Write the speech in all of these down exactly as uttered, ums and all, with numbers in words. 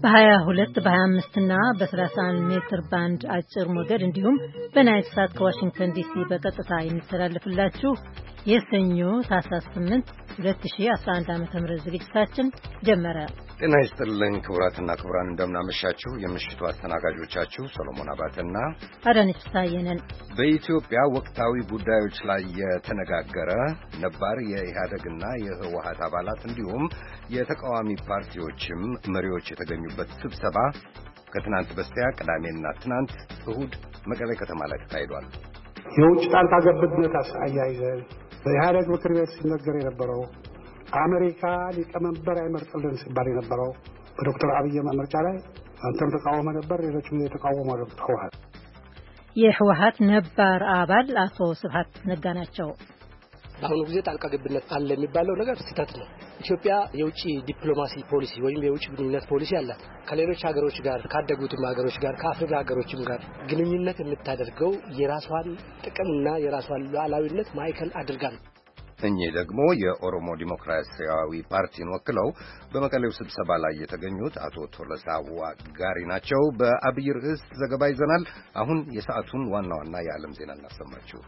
በ22 በ25 እና በ31 ሜትር ባንድ አጭር ሞገድ እንዲሁም በናይል ሳት ከዋሽንግተን ዲሲ በቀጥታ የሚተላለፍላችሁ የሰኞ ታህሳስ ስምንት ሁለት ሺህ አስራ አንድ ዓመተ ምህረት ዝግጅታችን ጀመረ። ጤና ይስጥልኝ ክቡራትና ክቡራን፣ እንደምናመሻችሁ። የምሽቱ አስተናጋጆቻችሁ ሰሎሞን አባተና አዳነች ፍስሐየነን። በኢትዮጵያ ወቅታዊ ጉዳዮች ላይ የተነጋገረ ነባር የኢህአደግና የህወሓት አባላት እንዲሁም የተቃዋሚ ፓርቲዎችም መሪዎች የተገኙበት ስብሰባ ከትናንት በስቲያ ቅዳሜና ትናንት እሁድ መቀሌ ከተማ ላይ ተካሂዷል። የውጭ ጣልቃ ገብነት አያይዘን በኢህአደግ ምክር ቤት ሲነገር የነበረው አሜሪካ ሊቀመንበር አይመርጥልን ሲባል የነበረው በዶክተር አብይ ምርጫ ላይ አንተም ተቃውሞ ነበር፣ ሌሎችም የተቃወሙ ነበር። የህወሓት ነባር አባል አቶ ስብሐት ነጋ ናቸው። በአሁኑ ጊዜ ጣልቃ ገብነት አለ የሚባለው ነገር ስህተት ነው። ኢትዮጵያ የውጭ ዲፕሎማሲ ፖሊሲ ወይም የውጭ ግንኙነት ፖሊሲ አላት። ከሌሎች ሀገሮች ጋር ካደጉትም ሀገሮች ጋር ከአፍሪካ ሀገሮችም ጋር ግንኙነት የምታደርገው የራሷን ጥቅምና የራሷን ሉዓላዊነት ማዕከል አድርጋ ነው። እኚህ ደግሞ የኦሮሞ ዲሞክራሲያዊ ፓርቲን ወክለው በመቀሌው ስብሰባ ላይ የተገኙት አቶ ቶለሳ ዋጋሪ ናቸው። በአብይ ርዕስ ዘገባ ይዘናል። አሁን የሰዓቱን ዋና ዋና የዓለም ዜና እናሰማችሁ።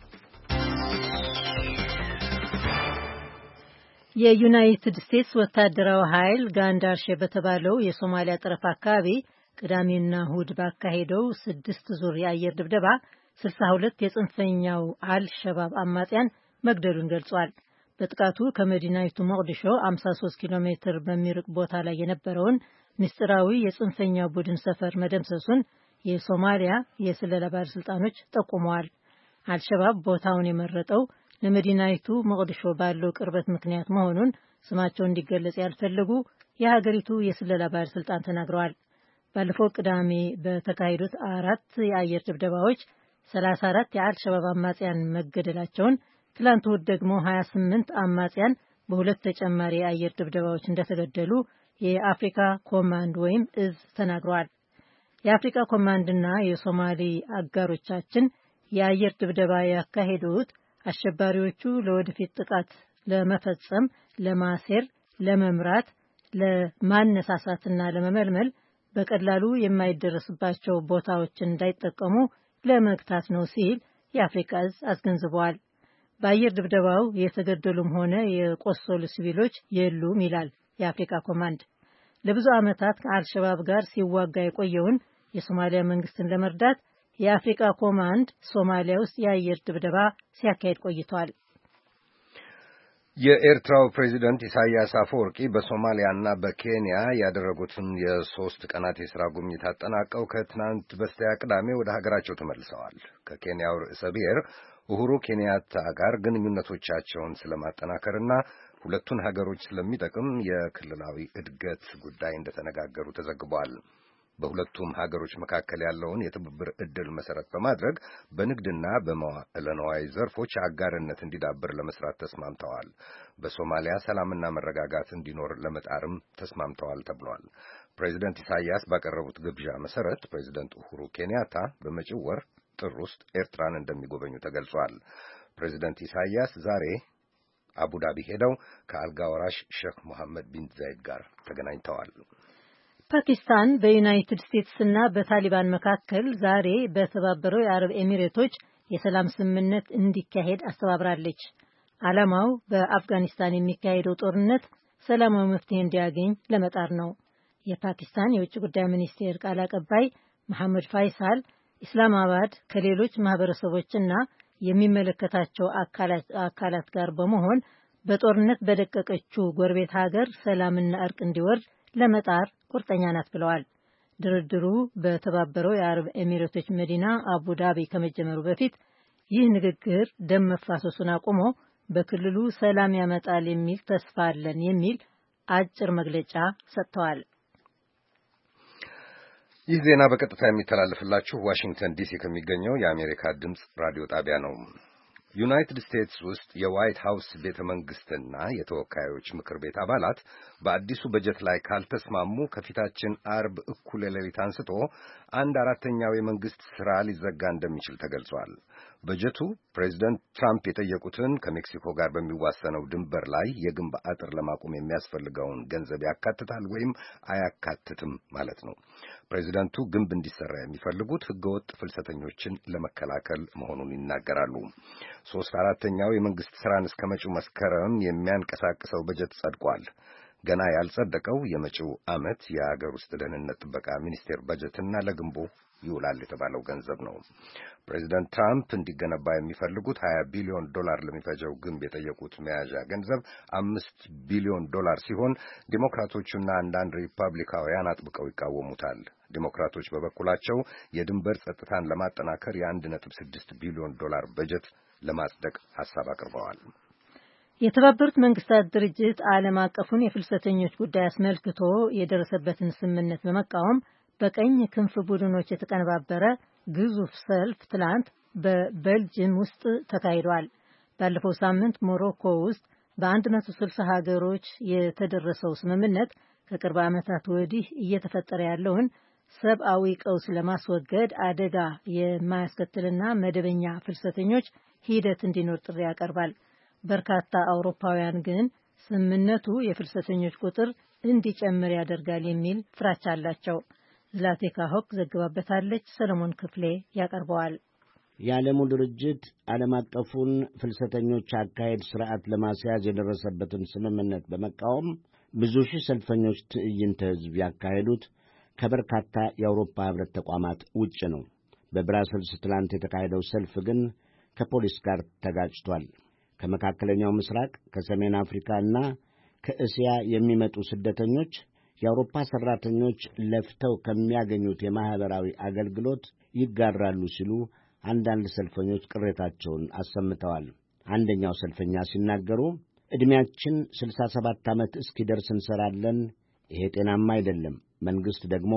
የዩናይትድ ስቴትስ ወታደራዊ ኃይል ጋንዳርሼ በተባለው የሶማሊያ ጠረፍ አካባቢ ቅዳሜና እሁድ ባካሄደው ስድስት ዙር የአየር ድብደባ ስልሳ ሁለት የጽንፈኛው አልሸባብ አማጽያን መግደሉን ገልጿል። በጥቃቱ ከመዲናይቱ ሞቃዲሾ ሃምሳ ሶስት ኪሎ ሜትር በሚርቅ ቦታ ላይ የነበረውን ምስጢራዊ የጽንፈኛው ቡድን ሰፈር መደምሰሱን የሶማሊያ የስለላ ባለስልጣኖች ጠቁመዋል። አልሸባብ ቦታውን የመረጠው ለመዲናይቱ ሞቃዲሾ ባለው ቅርበት ምክንያት መሆኑን ስማቸው እንዲገለጽ ያልፈለጉ የሀገሪቱ የስለላ ባለስልጣን ተናግረዋል። ባለፈው ቅዳሜ በተካሄዱት አራት የአየር ድብደባዎች ሰላሳ አራት የአልሸባብ አማጽያን መገደላቸውን፣ ትላንት እሁድ ደግሞ ሀያ ስምንት አማጽያን በሁለት ተጨማሪ የአየር ድብደባዎች እንደተገደሉ የአፍሪካ ኮማንድ ወይም እዝ ተናግረዋል። የአፍሪካ ኮማንድና የሶማሊ አጋሮቻችን የአየር ድብደባ ያካሄዱት አሸባሪዎቹ ለወደፊት ጥቃት ለመፈጸም፣ ለማሴር፣ ለመምራት፣ ለማነሳሳትና ለመመልመል በቀላሉ የማይደረስባቸው ቦታዎችን እንዳይጠቀሙ ለመግታት ነው ሲል የአፍሪካ እዝ አስገንዝበዋል። በአየር ድብደባው የተገደሉም ሆነ የቆሰሉ ሲቪሎች የሉም ይላል የአፍሪካ ኮማንድ። ለብዙ ዓመታት ከአልሸባብ ጋር ሲዋጋ የቆየውን የሶማሊያ መንግስትን ለመርዳት የአፍሪካ ኮማንድ ሶማሊያ ውስጥ የአየር ድብደባ ሲያካሄድ ቆይቷል። የኤርትራው ፕሬዚደንት ኢሳያስ አፈወርቂ በሶማሊያና በኬንያ ያደረጉትን የሶስት ቀናት የሥራ ጉብኝት አጠናቀው ከትናንት በስቲያ ቅዳሜ ወደ ሀገራቸው ተመልሰዋል። ከኬንያው ርዕሰ ብሔር ኡሁሩ ኬንያታ ጋር ግንኙነቶቻቸውን ስለማጠናከርና ሁለቱን ሀገሮች ስለሚጠቅም የክልላዊ እድገት ጉዳይ እንደተነጋገሩ ተዘግቧል። በሁለቱም ሀገሮች መካከል ያለውን የትብብር ዕድል መሰረት በማድረግ በንግድና በመዋዕለ ንዋይ ዘርፎች አጋርነት እንዲዳብር ለመስራት ተስማምተዋል። በሶማሊያ ሰላምና መረጋጋት እንዲኖር ለመጣርም ተስማምተዋል ተብሏል። ፕሬዚደንት ኢሳያስ ባቀረቡት ግብዣ መሰረት ፕሬዚደንት ኡሁሩ ኬንያታ በመጪው ወር ጥር ውስጥ ኤርትራን እንደሚጎበኙ ተገልጿል። ፕሬዚደንት ኢሳያስ ዛሬ አቡዳቢ ሄደው ከአልጋ ወራሽ ሼክ መሐመድ ቢን ዛይድ ጋር ተገናኝተዋል። ፓኪስታን በዩናይትድ ስቴትስና በታሊባን መካከል ዛሬ በተባበረው የአረብ ኤሚሬቶች የሰላም ስምምነት እንዲካሄድ አስተባብራለች። ዓላማው በአፍጋኒስታን የሚካሄደው ጦርነት ሰላማዊ መፍትሄ እንዲያገኝ ለመጣር ነው። የፓኪስታን የውጭ ጉዳይ ሚኒስቴር ቃል አቀባይ መሐመድ ፋይሳል ኢስላማባድ ከሌሎች ማህበረሰቦችና የሚመለከታቸው አካላት ጋር በመሆን በጦርነት በደቀቀችው ጎረቤት ሀገር ሰላምና እርቅ እንዲወርድ ለመጣር ቁርጠኛ ናት ብለዋል። ድርድሩ በተባበረው የአረብ ኤሚሬቶች መዲና አቡዳቢ ከመጀመሩ በፊት ይህ ንግግር ደም መፋሰሱን አቁሞ በክልሉ ሰላም ያመጣል የሚል ተስፋ አለን የሚል አጭር መግለጫ ሰጥተዋል። ይህ ዜና በቀጥታ የሚተላለፍላችሁ ዋሽንግተን ዲሲ ከሚገኘው የአሜሪካ ድምፅ ራዲዮ ጣቢያ ነው። ዩናይትድ ስቴትስ ውስጥ የዋይት ሃውስ ቤተ መንግስትና የተወካዮች ምክር ቤት አባላት በአዲሱ በጀት ላይ ካልተስማሙ ከፊታችን አርብ እኩለ ሌሊት አንስቶ አንድ አራተኛው የመንግስት ስራ ሊዘጋ እንደሚችል ተገልጿል። በጀቱ ፕሬዚደንት ትራምፕ የጠየቁትን ከሜክሲኮ ጋር በሚዋሰነው ድንበር ላይ የግንብ አጥር ለማቆም የሚያስፈልገውን ገንዘብ ያካትታል ወይም አያካትትም ማለት ነው። ፕሬዚደንቱ ግንብ እንዲሰራ የሚፈልጉት ህገወጥ ፍልሰተኞችን ለመከላከል መሆኑን ይናገራሉ። ሶስት አራተኛው የመንግስት ስራን እስከ መጪው መስከረም የሚያንቀሳቅሰው በጀት ጸድቋል። ገና ያልጸደቀው የመጪው ዓመት የአገር ውስጥ ደህንነት ጥበቃ ሚኒስቴር በጀትና ለግንቡ ይውላል የተባለው ገንዘብ ነው። ፕሬዚደንት ትራምፕ እንዲገነባ የሚፈልጉት ሀያ ቢሊዮን ዶላር ለሚፈጀው ግንብ የጠየቁት መያዣ ገንዘብ አምስት ቢሊዮን ዶላር ሲሆን ዴሞክራቶቹና አንዳንድ ሪፐብሊካውያን አጥብቀው ይቃወሙታል። ዴሞክራቶች በበኩላቸው የድንበር ጸጥታን ለማጠናከር የአንድ ነጥብ ስድስት ቢሊዮን ዶላር በጀት ለማጽደቅ ሐሳብ አቅርበዋል። የተባበሩት መንግስታት ድርጅት ዓለም አቀፉን የፍልሰተኞች ጉዳይ አስመልክቶ የደረሰበትን ስምምነት በመቃወም በቀኝ ክንፍ ቡድኖች የተቀነባበረ ግዙፍ ሰልፍ ትላንት በቤልጅየም ውስጥ ተካሂዷል። ባለፈው ሳምንት ሞሮኮ ውስጥ በአንድ መቶ ስልሳ ሀገሮች የተደረሰው ስምምነት ከቅርብ ዓመታት ወዲህ እየተፈጠረ ያለውን ሰብአዊ ቀውስ ለማስወገድ አደጋ የማያስከትልና መደበኛ ፍልሰተኞች ሂደት እንዲኖር ጥሪ ያቀርባል። በርካታ አውሮፓውያን ግን ስምምነቱ የፍልሰተኞች ቁጥር እንዲጨምር ያደርጋል የሚል ፍራቻ አላቸው። ዝላቴካ ሆክ ዘግባበታለች። ሰለሞን ክፍሌ ያቀርበዋል። የዓለሙ ድርጅት ዓለም አቀፉን ፍልሰተኞች አካሄድ ስርዓት ለማስያዝ የደረሰበትን ስምምነት በመቃወም ብዙ ሺህ ሰልፈኞች ትዕይንተ ሕዝብ ያካሄዱት ከበርካታ የአውሮፓ ሕብረት ተቋማት ውጭ ነው። በብራሰልስ ትላንት የተካሄደው ሰልፍ ግን ከፖሊስ ጋር ተጋጭቷል። ከመካከለኛው ምስራቅ፣ ከሰሜን አፍሪካና ከእስያ የሚመጡ ስደተኞች የአውሮፓ ሠራተኞች ለፍተው ከሚያገኙት የማኅበራዊ አገልግሎት ይጋራሉ ሲሉ አንዳንድ ሰልፈኞች ቅሬታቸውን አሰምተዋል። አንደኛው ሰልፈኛ ሲናገሩ ዕድሜያችን ስልሳ ሰባት ዓመት እስኪደርስ እንሠራለን። ይሄ ጤናማ አይደለም። መንግሥት ደግሞ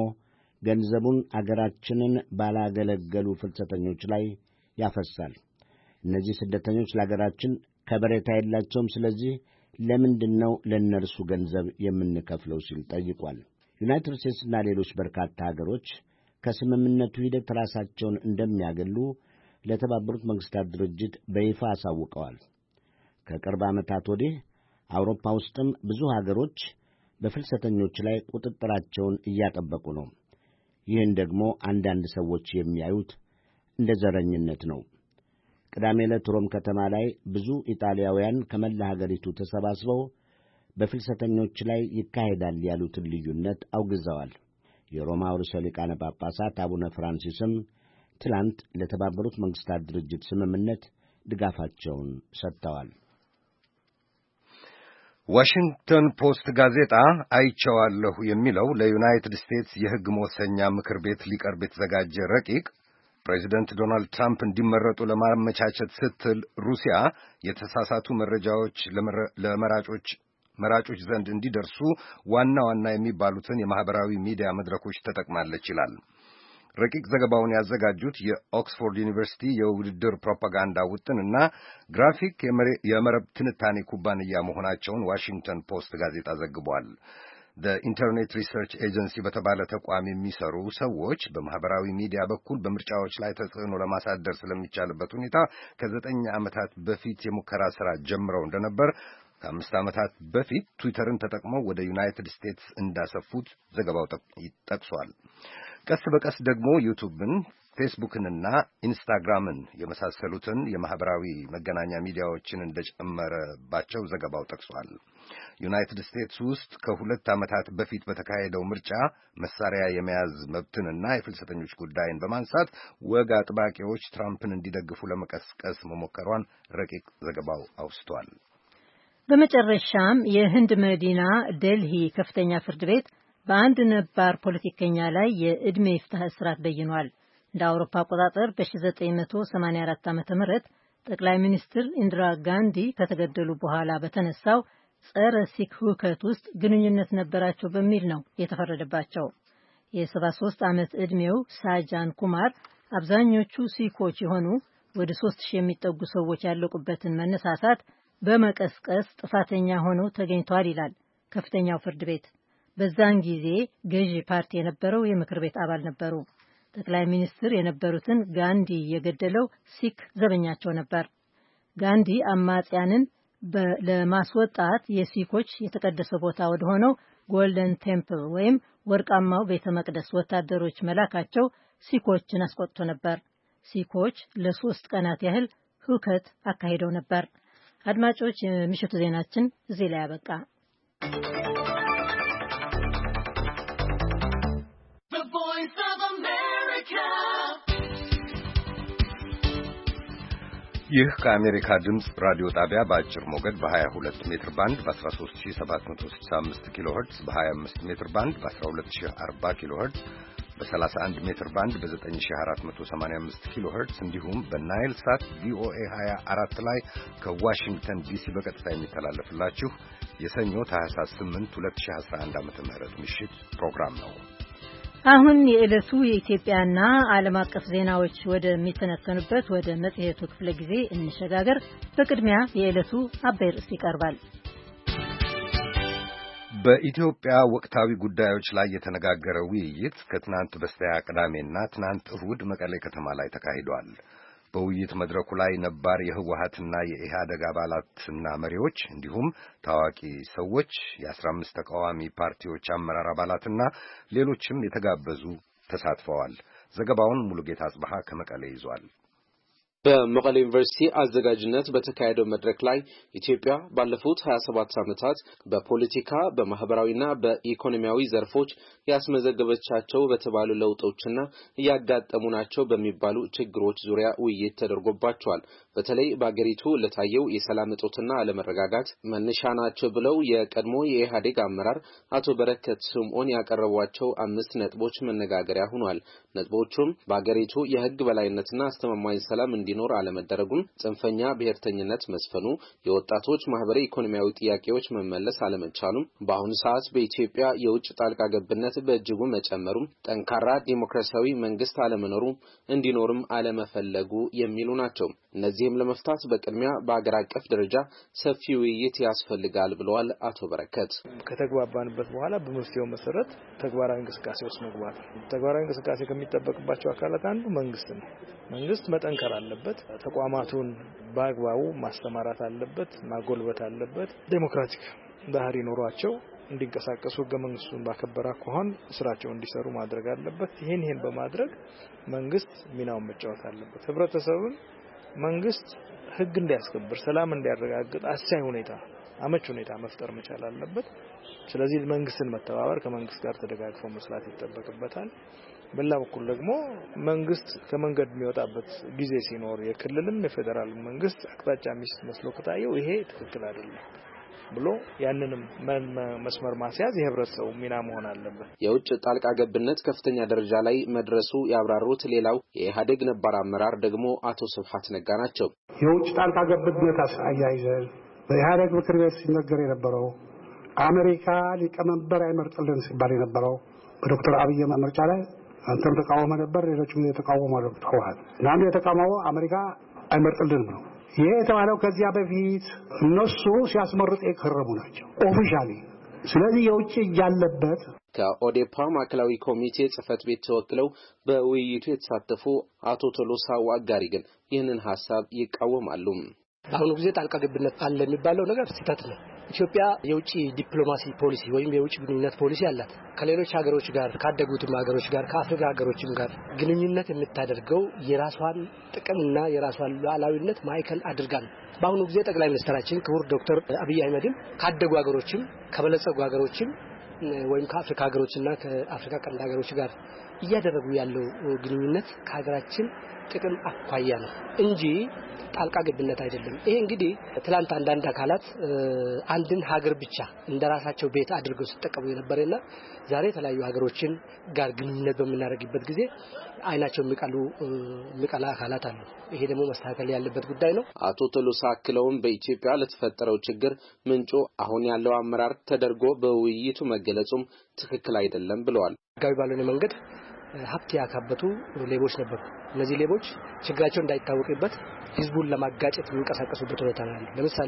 ገንዘቡን አገራችንን ባላገለገሉ ፍልሰተኞች ላይ ያፈሳል። እነዚህ ስደተኞች ለአገራችን ከበሬታ የላቸውም። ስለዚህ ለምንድን ነው ለእነርሱ ገንዘብ የምንከፍለው ሲል ጠይቋል። ዩናይትድ ስቴትስና ሌሎች በርካታ አገሮች ከስምምነቱ ሂደት ራሳቸውን እንደሚያገሉ ለተባበሩት መንግሥታት ድርጅት በይፋ አሳውቀዋል። ከቅርብ ዓመታት ወዲህ አውሮፓ ውስጥም ብዙ አገሮች በፍልሰተኞች ላይ ቁጥጥራቸውን እያጠበቁ ነው። ይህን ደግሞ አንዳንድ ሰዎች የሚያዩት እንደ ዘረኝነት ነው። ቅዳሜ ዕለት ሮም ከተማ ላይ ብዙ ኢጣሊያውያን ከመላ ሀገሪቱ ተሰባስበው በፍልሰተኞች ላይ ይካሄዳል ያሉትን ልዩነት አውግዘዋል። የሮማው ርዕሰ ሊቃነ ጳጳሳት አቡነ ፍራንሲስም ትላንት ለተባበሩት መንግሥታት ድርጅት ስምምነት ድጋፋቸውን ሰጥተዋል። ዋሽንግተን ፖስት ጋዜጣ አይቼዋለሁ የሚለው ለዩናይትድ ስቴትስ የሕግ መወሰኛ ምክር ቤት ሊቀርብ የተዘጋጀ ረቂቅ ፕሬዚደንት ዶናልድ ትራምፕ እንዲመረጡ ለማመቻቸት ስትል ሩሲያ የተሳሳቱ መረጃዎች ለመራጮች መራጮች ዘንድ እንዲደርሱ ዋና ዋና የሚባሉትን የማህበራዊ ሚዲያ መድረኮች ተጠቅማለች ይላል። ረቂቅ ዘገባውን ያዘጋጁት የኦክስፎርድ ዩኒቨርሲቲ የውድድር ፕሮፓጋንዳ ውጥንና ግራፊክ የመረብ ትንታኔ ኩባንያ መሆናቸውን ዋሽንግተን ፖስት ጋዜጣ ዘግቧል። በኢንተርኔት ሪሰርች ኤጀንሲ በተባለ ተቋም የሚሰሩ ሰዎች በማህበራዊ ሚዲያ በኩል በምርጫዎች ላይ ተጽዕኖ ለማሳደር ስለሚቻልበት ሁኔታ ከዘጠኝ ዓመታት በፊት የሙከራ ሥራ ጀምረው እንደነበር፣ ከአምስት ዓመታት በፊት ትዊተርን ተጠቅመው ወደ ዩናይትድ ስቴትስ እንዳሰፉት ዘገባው ጠቅሷል። ቀስ በቀስ ደግሞ ዩቱብን፣ ፌስቡክንና ኢንስታግራምን የመሳሰሉትን የማህበራዊ መገናኛ ሚዲያዎችን እንደጨመረባቸው ዘገባው ጠቅሷል። ዩናይትድ ስቴትስ ውስጥ ከሁለት ዓመታት በፊት በተካሄደው ምርጫ መሳሪያ የመያዝ መብትንና የፍልሰተኞች ጉዳይን በማንሳት ወግ አጥባቂዎች ትራምፕን እንዲደግፉ ለመቀስቀስ መሞከሯን ረቂቅ ዘገባው አውስቷል። በመጨረሻም የህንድ መዲና ዴልሂ ከፍተኛ ፍርድ ቤት በአንድ ነባር ፖለቲከኛ ላይ የዕድሜ ይፍታህ እስራት በይኗል። እንደ አውሮፓ አቆጣጠር በ1984 ዓ.ም ጠቅላይ ሚኒስትር ኢንዲራ ጋንዲ ከተገደሉ በኋላ በተነሳው ጸረ ሲክ ሁከት ውስጥ ግንኙነት ነበራቸው በሚል ነው የተፈረደባቸው። የ73 ዓመት ዕድሜው ሳጃን ኩማር አብዛኞቹ ሲኮች የሆኑ ወደ ሦስት ሺህ የሚጠጉ ሰዎች ያለቁበትን መነሳሳት በመቀስቀስ ጥፋተኛ ሆነው ተገኝተዋል ይላል ከፍተኛው ፍርድ ቤት። በዛን ጊዜ ገዢ ፓርቲ የነበረው የምክር ቤት አባል ነበሩ። ጠቅላይ ሚኒስትር የነበሩትን ጋንዲ የገደለው ሲክ ዘበኛቸው ነበር። ጋንዲ አማጽያንን ለማስወጣት የሲኮች የተቀደሰ ቦታ ወደ ሆነው ጎልደን ቴምፕል ወይም ወርቃማው ቤተ መቅደስ ወታደሮች መላካቸው ሲኮችን አስቆጥቶ ነበር። ሲኮች ለሶስት ቀናት ያህል ሁከት አካሂደው ነበር። አድማጮች፣ የምሽቱ ዜናችን እዚህ ላይ ያበቃ። ይህ ከአሜሪካ ድምፅ ራዲዮ ጣቢያ በአጭር ሞገድ በ22 ሜትር ባንድ በ13765 ኪሎ ሄርትዝ በ25 ሜትር ባንድ በ12040 ኪሎ ሄርትዝ በ31 ሜትር ባንድ በ9485 ኪሎ ሄርትዝ እንዲሁም በናይል ሳት ቪኦኤ ሃያ አራት ላይ ከዋሽንግተን ዲሲ በቀጥታ የሚተላለፍላችሁ የሰኞ ታህሳስ ስምንት ሁለት ሺህ አስራ አንድ ዓመተ ምህረት ምሽት ፕሮግራም ነው። አሁን የዕለቱ የኢትዮጵያና ዓለም አቀፍ ዜናዎች ወደሚተነተኑበት ወደ መጽሔቱ ክፍለ ጊዜ እንሸጋገር። በቅድሚያ የዕለቱ አበይ ርዕስ ይቀርባል። በኢትዮጵያ ወቅታዊ ጉዳዮች ላይ የተነጋገረ ውይይት ከትናንት በስቲያ ቅዳሜና ትናንት እሁድ መቀሌ ከተማ ላይ ተካሂዷል። በውይይት መድረኩ ላይ ነባር የህወሓትና የኢህአደግ አባላትና መሪዎች እንዲሁም ታዋቂ ሰዎች፣ የአስራ አምስት ተቃዋሚ ፓርቲዎች አመራር አባላትና ሌሎችም የተጋበዙ ተሳትፈዋል። ዘገባውን ሙሉጌታ አጽባሃ ከመቀሌ ይዟል። በመቀሌ ዩኒቨርሲቲ አዘጋጅነት በተካሄደው መድረክ ላይ ኢትዮጵያ ባለፉት ሀያ ሰባት ዓመታት በፖለቲካ በማህበራዊና በኢኮኖሚያዊ ዘርፎች ያስመዘገበቻቸው በተባሉ ለውጦችና እያጋጠሙ ናቸው በሚባሉ ችግሮች ዙሪያ ውይይት ተደርጎባቸዋል። በተለይ በአገሪቱ ለታየው የሰላም እጦትና አለመረጋጋት መነሻ ናቸው ብለው የቀድሞ የኢህአዴግ አመራር አቶ በረከት ስምዖን ያቀረቧቸው አምስት ነጥቦች መነጋገሪያ ሆኗል። ነጥቦቹም በአገሪቱ የህግ በላይነትና አስተማማኝ ሰላም እንዲኖር አለመደረጉን፣ ጽንፈኛ ብሔርተኝነት መስፈኑ፣ የወጣቶች ማህበራዊ ኢኮኖሚያዊ ጥያቄዎች መመለስ አለመቻሉም፣ በአሁኑ ሰዓት በኢትዮጵያ የውጭ ጣልቃ ገብነት በእጅጉ መጨመሩም፣ ጠንካራ ዲሞክራሲያዊ መንግስት አለመኖሩ እንዲኖርም አለመፈለጉ የሚሉ ናቸው። እነዚህም ለመፍታት በቅድሚያ በአገር አቀፍ ደረጃ ሰፊ ውይይት ያስፈልጋል ብለዋል አቶ በረከት። ከተግባባንበት በኋላ በመፍትሄው መሰረት ተግባራዊ እንቅስቃሴ ውስጥ መግባት ነው። ተግባራዊ እንቅስቃሴ ከሚጠበቅባቸው አካላት አንዱ መንግስት ነው። መንግስት መጠንከር አለበት። ተቋማቱን በአግባቡ ማስተማራት አለበት፣ ማጎልበት አለበት። ዴሞክራቲክ ባህሪ ኖሯቸው እንዲንቀሳቀሱ ህገ መንግስቱን ባከበረ አኳኋን ስራቸውን እንዲሰሩ ማድረግ አለበት። ይሄን ይሄን በማድረግ መንግስት ሚናውን መጫወት አለበት። ህብረተሰቡን መንግስት ህግ እንዲያስከብር፣ ሰላም እንዲያረጋግጥ አስቻይ ሁኔታ አመች ሁኔታ መፍጠር መቻል አለበት። ስለዚህ መንግስትን መተባበር፣ ከመንግስት ጋር ተደጋግፎ መስራት ይጠበቅበታል። በሌላ በኩል ደግሞ መንግስት ከመንገድ የሚወጣበት ጊዜ ሲኖር የክልልም የፌደራል መንግስት አቅጣጫ ሚስት መስሎ ከታየው ይሄ ትክክል አይደለም ብሎ ያንንም መስመር ማስያዝ የህብረተሰቡ ሚና መሆን አለበት። የውጭ ጣልቃ ገብነት ከፍተኛ ደረጃ ላይ መድረሱ ያብራሩት ሌላው የኢህአዴግ ነባር አመራር ደግሞ አቶ ስብሐት ነጋ ናቸው። የውጭ ጣልቃ ገብነት አያይዘን በኢህአዴግ ምክር ቤት ሲነገር የነበረው አሜሪካ ሊቀመንበር አይመርጥልን ሲባል የነበረው በዶክተር አብይ ምርጫ ላይ አንተም ተቃውሞ ነበር፣ ሌሎችም የተቃወሙ ተዋል። አንዱ የተቃወመው አሜሪካ አይመርጥልንም ነው። ይሄ የተባለው ከዚያ በፊት እነሱ ሲያስመርጡ የከረሙ ናቸው ኦፊሻሊ። ስለዚህ የውጭ ያለበት ከኦዴፓ ማዕከላዊ ኮሚቴ ጽህፈት ቤት ተወክለው በውይይቱ የተሳተፉ አቶ ቶሎሳ ዋጋሪ ግን ይህንን ሐሳብ ይቃወማሉ። በአሁኑ ጊዜ ጣልቃ ገብነት አለ የሚባለው ነገር ስህተት ነው። ኢትዮጵያ የውጭ ዲፕሎማሲ ፖሊሲ ወይም የውጭ ግንኙነት ፖሊሲ አላት። ከሌሎች ሀገሮች ጋር ካደጉትም ሀገሮች ጋር ከአፍሪካ ሀገሮችም ጋር ግንኙነት የምታደርገው የራሷን ጥቅምና የራሷን ሉዓላዊነት ማዕከል አድርጋ ነው። በአሁኑ ጊዜ ጠቅላይ ሚኒስትራችን ክቡር ዶክተር አብይ አህመድም ካደጉ ሀገሮችም ከበለጸጉ ሀገሮችም ወይም ከአፍሪካ ሀገሮችና ከአፍሪካ ቀንድ ሀገሮች ጋር እያደረጉ ያለው ግንኙነት ከሀገራችን ጥቅም አኳያ ነው እንጂ ጣልቃ ገብነት አይደለም። ይሄ እንግዲህ ትላንት አንዳንድ አካላት አንድን ሀገር ብቻ እንደራሳቸው ቤት አድርገው ሲጠቀሙ የነበረና ዛሬ የተለያዩ ሀገሮችን ጋር ግንኙነት በመናረግበት ጊዜ አይናቸው የሚቀሉ የሚቀላ አካላት አሉ። ይሄ ደግሞ መስተካከል ያለበት ጉዳይ ነው። አቶ ቶሎሳ አክለውም በኢትዮጵያ ለተፈጠረው ችግር ምንጩ አሁን ያለው አመራር ተደርጎ በውይይቱ መገለጹም ትክክል አይደለም ብለዋል። ህጋዊ ባልሆነ መንገድ ሀብት ያካበቱ ሌቦች ነበሩ። እነዚህ ሌቦች ችግራቸው እንዳይታወቅበት ህዝቡን ለማጋጨት የሚንቀሳቀሱበት ሁኔታ ነው ያለው። ለምሳሌ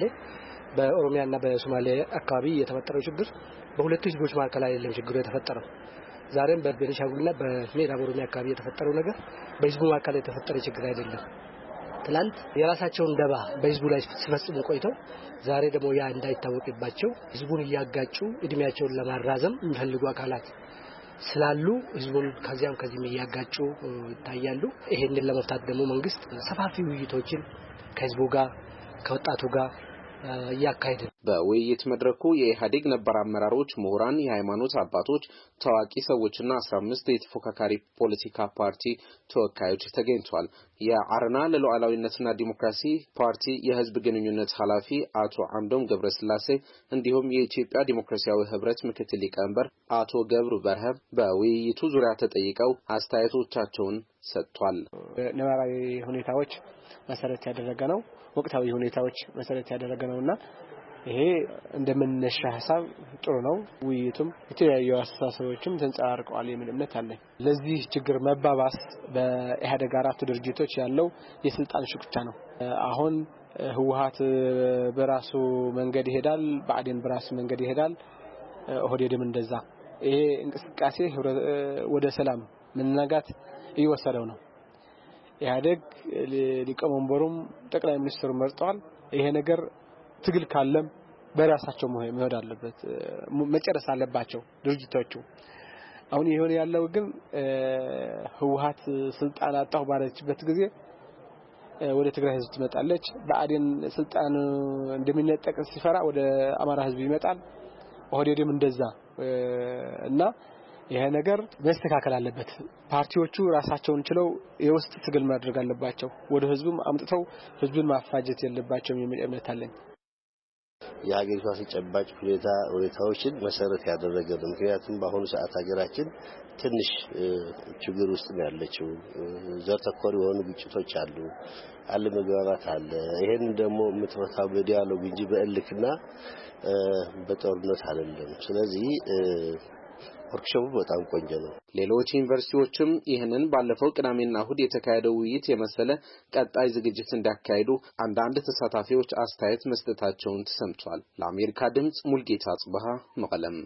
በኦሮሚያና በሶማሌ አካባቢ የተፈጠረው ችግር በሁለቱ ህዝቦች መካከል አይደለም ችግሩ የተፈጠረው። ዛሬም በቤኒሻንጉልና በምዕራብ ኦሮሚያ አካባቢ የተፈጠረው ነገር በህዝቡ መካከል የተፈጠረ ችግር አይደለም። ትላንት የራሳቸውን ደባ በህዝቡ ላይ ሲፈጽሙ ቆይተው ዛሬ ደግሞ ያ እንዳይታወቅባቸው ህዝቡን እያጋጩ እድሜያቸውን ለማራዘም የሚፈልጉ አካላት ስላሉ ህዝቡን ከዚያም ከዚህም እያጋጩ ይታያሉ። ይሄንን ለመፍታት ደግሞ መንግስት ሰፋፊ ውይይቶችን ከህዝቡ ጋር ከወጣቱ ጋር ያካሄደ። በውይይት መድረኩ የኢህአዴግ ነባር አመራሮች፣ ምሁራን፣ የሃይማኖት አባቶች፣ ታዋቂ ሰዎችና አስራ አምስት የተፎካካሪ ፖለቲካ ፓርቲ ተወካዮች ተገኝተዋል። የአረና ለሉዓላዊነትና ዲሞክራሲ ፓርቲ የህዝብ ግንኙነት ኃላፊ አቶ አምዶም ገብረስላሴ እንዲሁም የኢትዮጵያ ዲሞክራሲያዊ ህብረት ምክትል ሊቀመንበር አቶ ገብሩ በርሀ በውይይቱ ዙሪያ ተጠይቀው አስተያየቶቻቸውን ሰጥቷል። ነባራዊ ሁኔታዎች መሰረት ያደረገ ነው። ወቅታዊ ሁኔታዎች መሰረት ያደረገ ነውና ይሄ እንደምንነሻ ሐሳብ ጥሩ ነው። ውይይቱም የተለያዩ አስተሳሰቦችም ተንጸባርቀዋል የሚል እምነት አለኝ። ለዚህ ችግር መባባስ በኢህአዴግ አራቱ ድርጅቶች ያለው የስልጣን ሽኩቻ ነው። አሁን ህወሓት በራሱ መንገድ ይሄዳል፣ ብአዴን በራሱ መንገድ ይሄዳል፣ ኦህዴድም እንደዛ። ይሄ እንቅስቃሴ ወደ ሰላም መናጋት እየወሰደው ነው። ኢህአዴግ ሊቀመንበሩም ጠቅላይ ሚኒስትሩ መርጠዋል። ይሄ ነገር ትግል ካለም በራሳቸው መሄድ አለበት፣ መጨረስ አለባቸው ድርጅቶቹ። አሁን ይሄን ያለው ግን ህወሓት ስልጣን አጣው ባለችበት ጊዜ ወደ ትግራይ ህዝብ ትመጣለች። ብአዴን ስልጣን እንደሚነጠቅ ሲፈራ ወደ አማራ ህዝብ ይመጣል። ኦህዴድም እንደዛ እና ይሄ ነገር መስተካከል አለበት። ፓርቲዎቹ ራሳቸውን ችለው የውስጥ ትግል ማድረግ አለባቸው። ወደ ህዝቡም አምጥተው ህዝቡን ማፋጀት የለባቸውም የሚል እምነት አለኝ። የሀገሪቷ ተጨባጭ ሁኔታ ሁኔታዎችን መሰረት ያደረገ ነው። ምክንያቱም በአሁኑ ሰዓት ሀገራችን ትንሽ ችግር ውስጥ ነው ያለችው። ዘር ተኮር የሆኑ ግጭቶች አሉ፣ አለመግባባት አለ። ይሄን ደግሞ የምትፈታው በዲያሎግ እንጂ በእልክና በጦርነት አይደለም። ስለዚህ ወርክሾፑ በጣም ቆንጆ ነው። ሌሎች ዩኒቨርሲቲዎችም ይህንን ባለፈው ቅዳሜና እሁድ የተካሄደው ውይይት የመሰለ ቀጣይ ዝግጅት እንዲያካሂዱ አንዳንድ ተሳታፊዎች አስተያየት መስጠታቸውን ተሰምቷል። ለአሜሪካ ድምጽ ሙልጌታ ጽባህ መቀለም።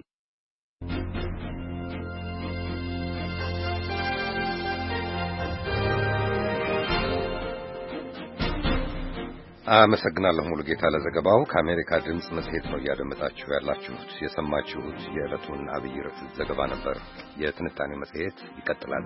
አመሰግናለሁ ሙሉጌታ ለዘገባው። ከአሜሪካ ድምጽ መጽሔት ነው እያደመጣችሁ ያላችሁት። የሰማችሁት የዕለቱን አብይ ርዕስ ዘገባ ነበር። የትንታኔ መጽሔት ይቀጥላል።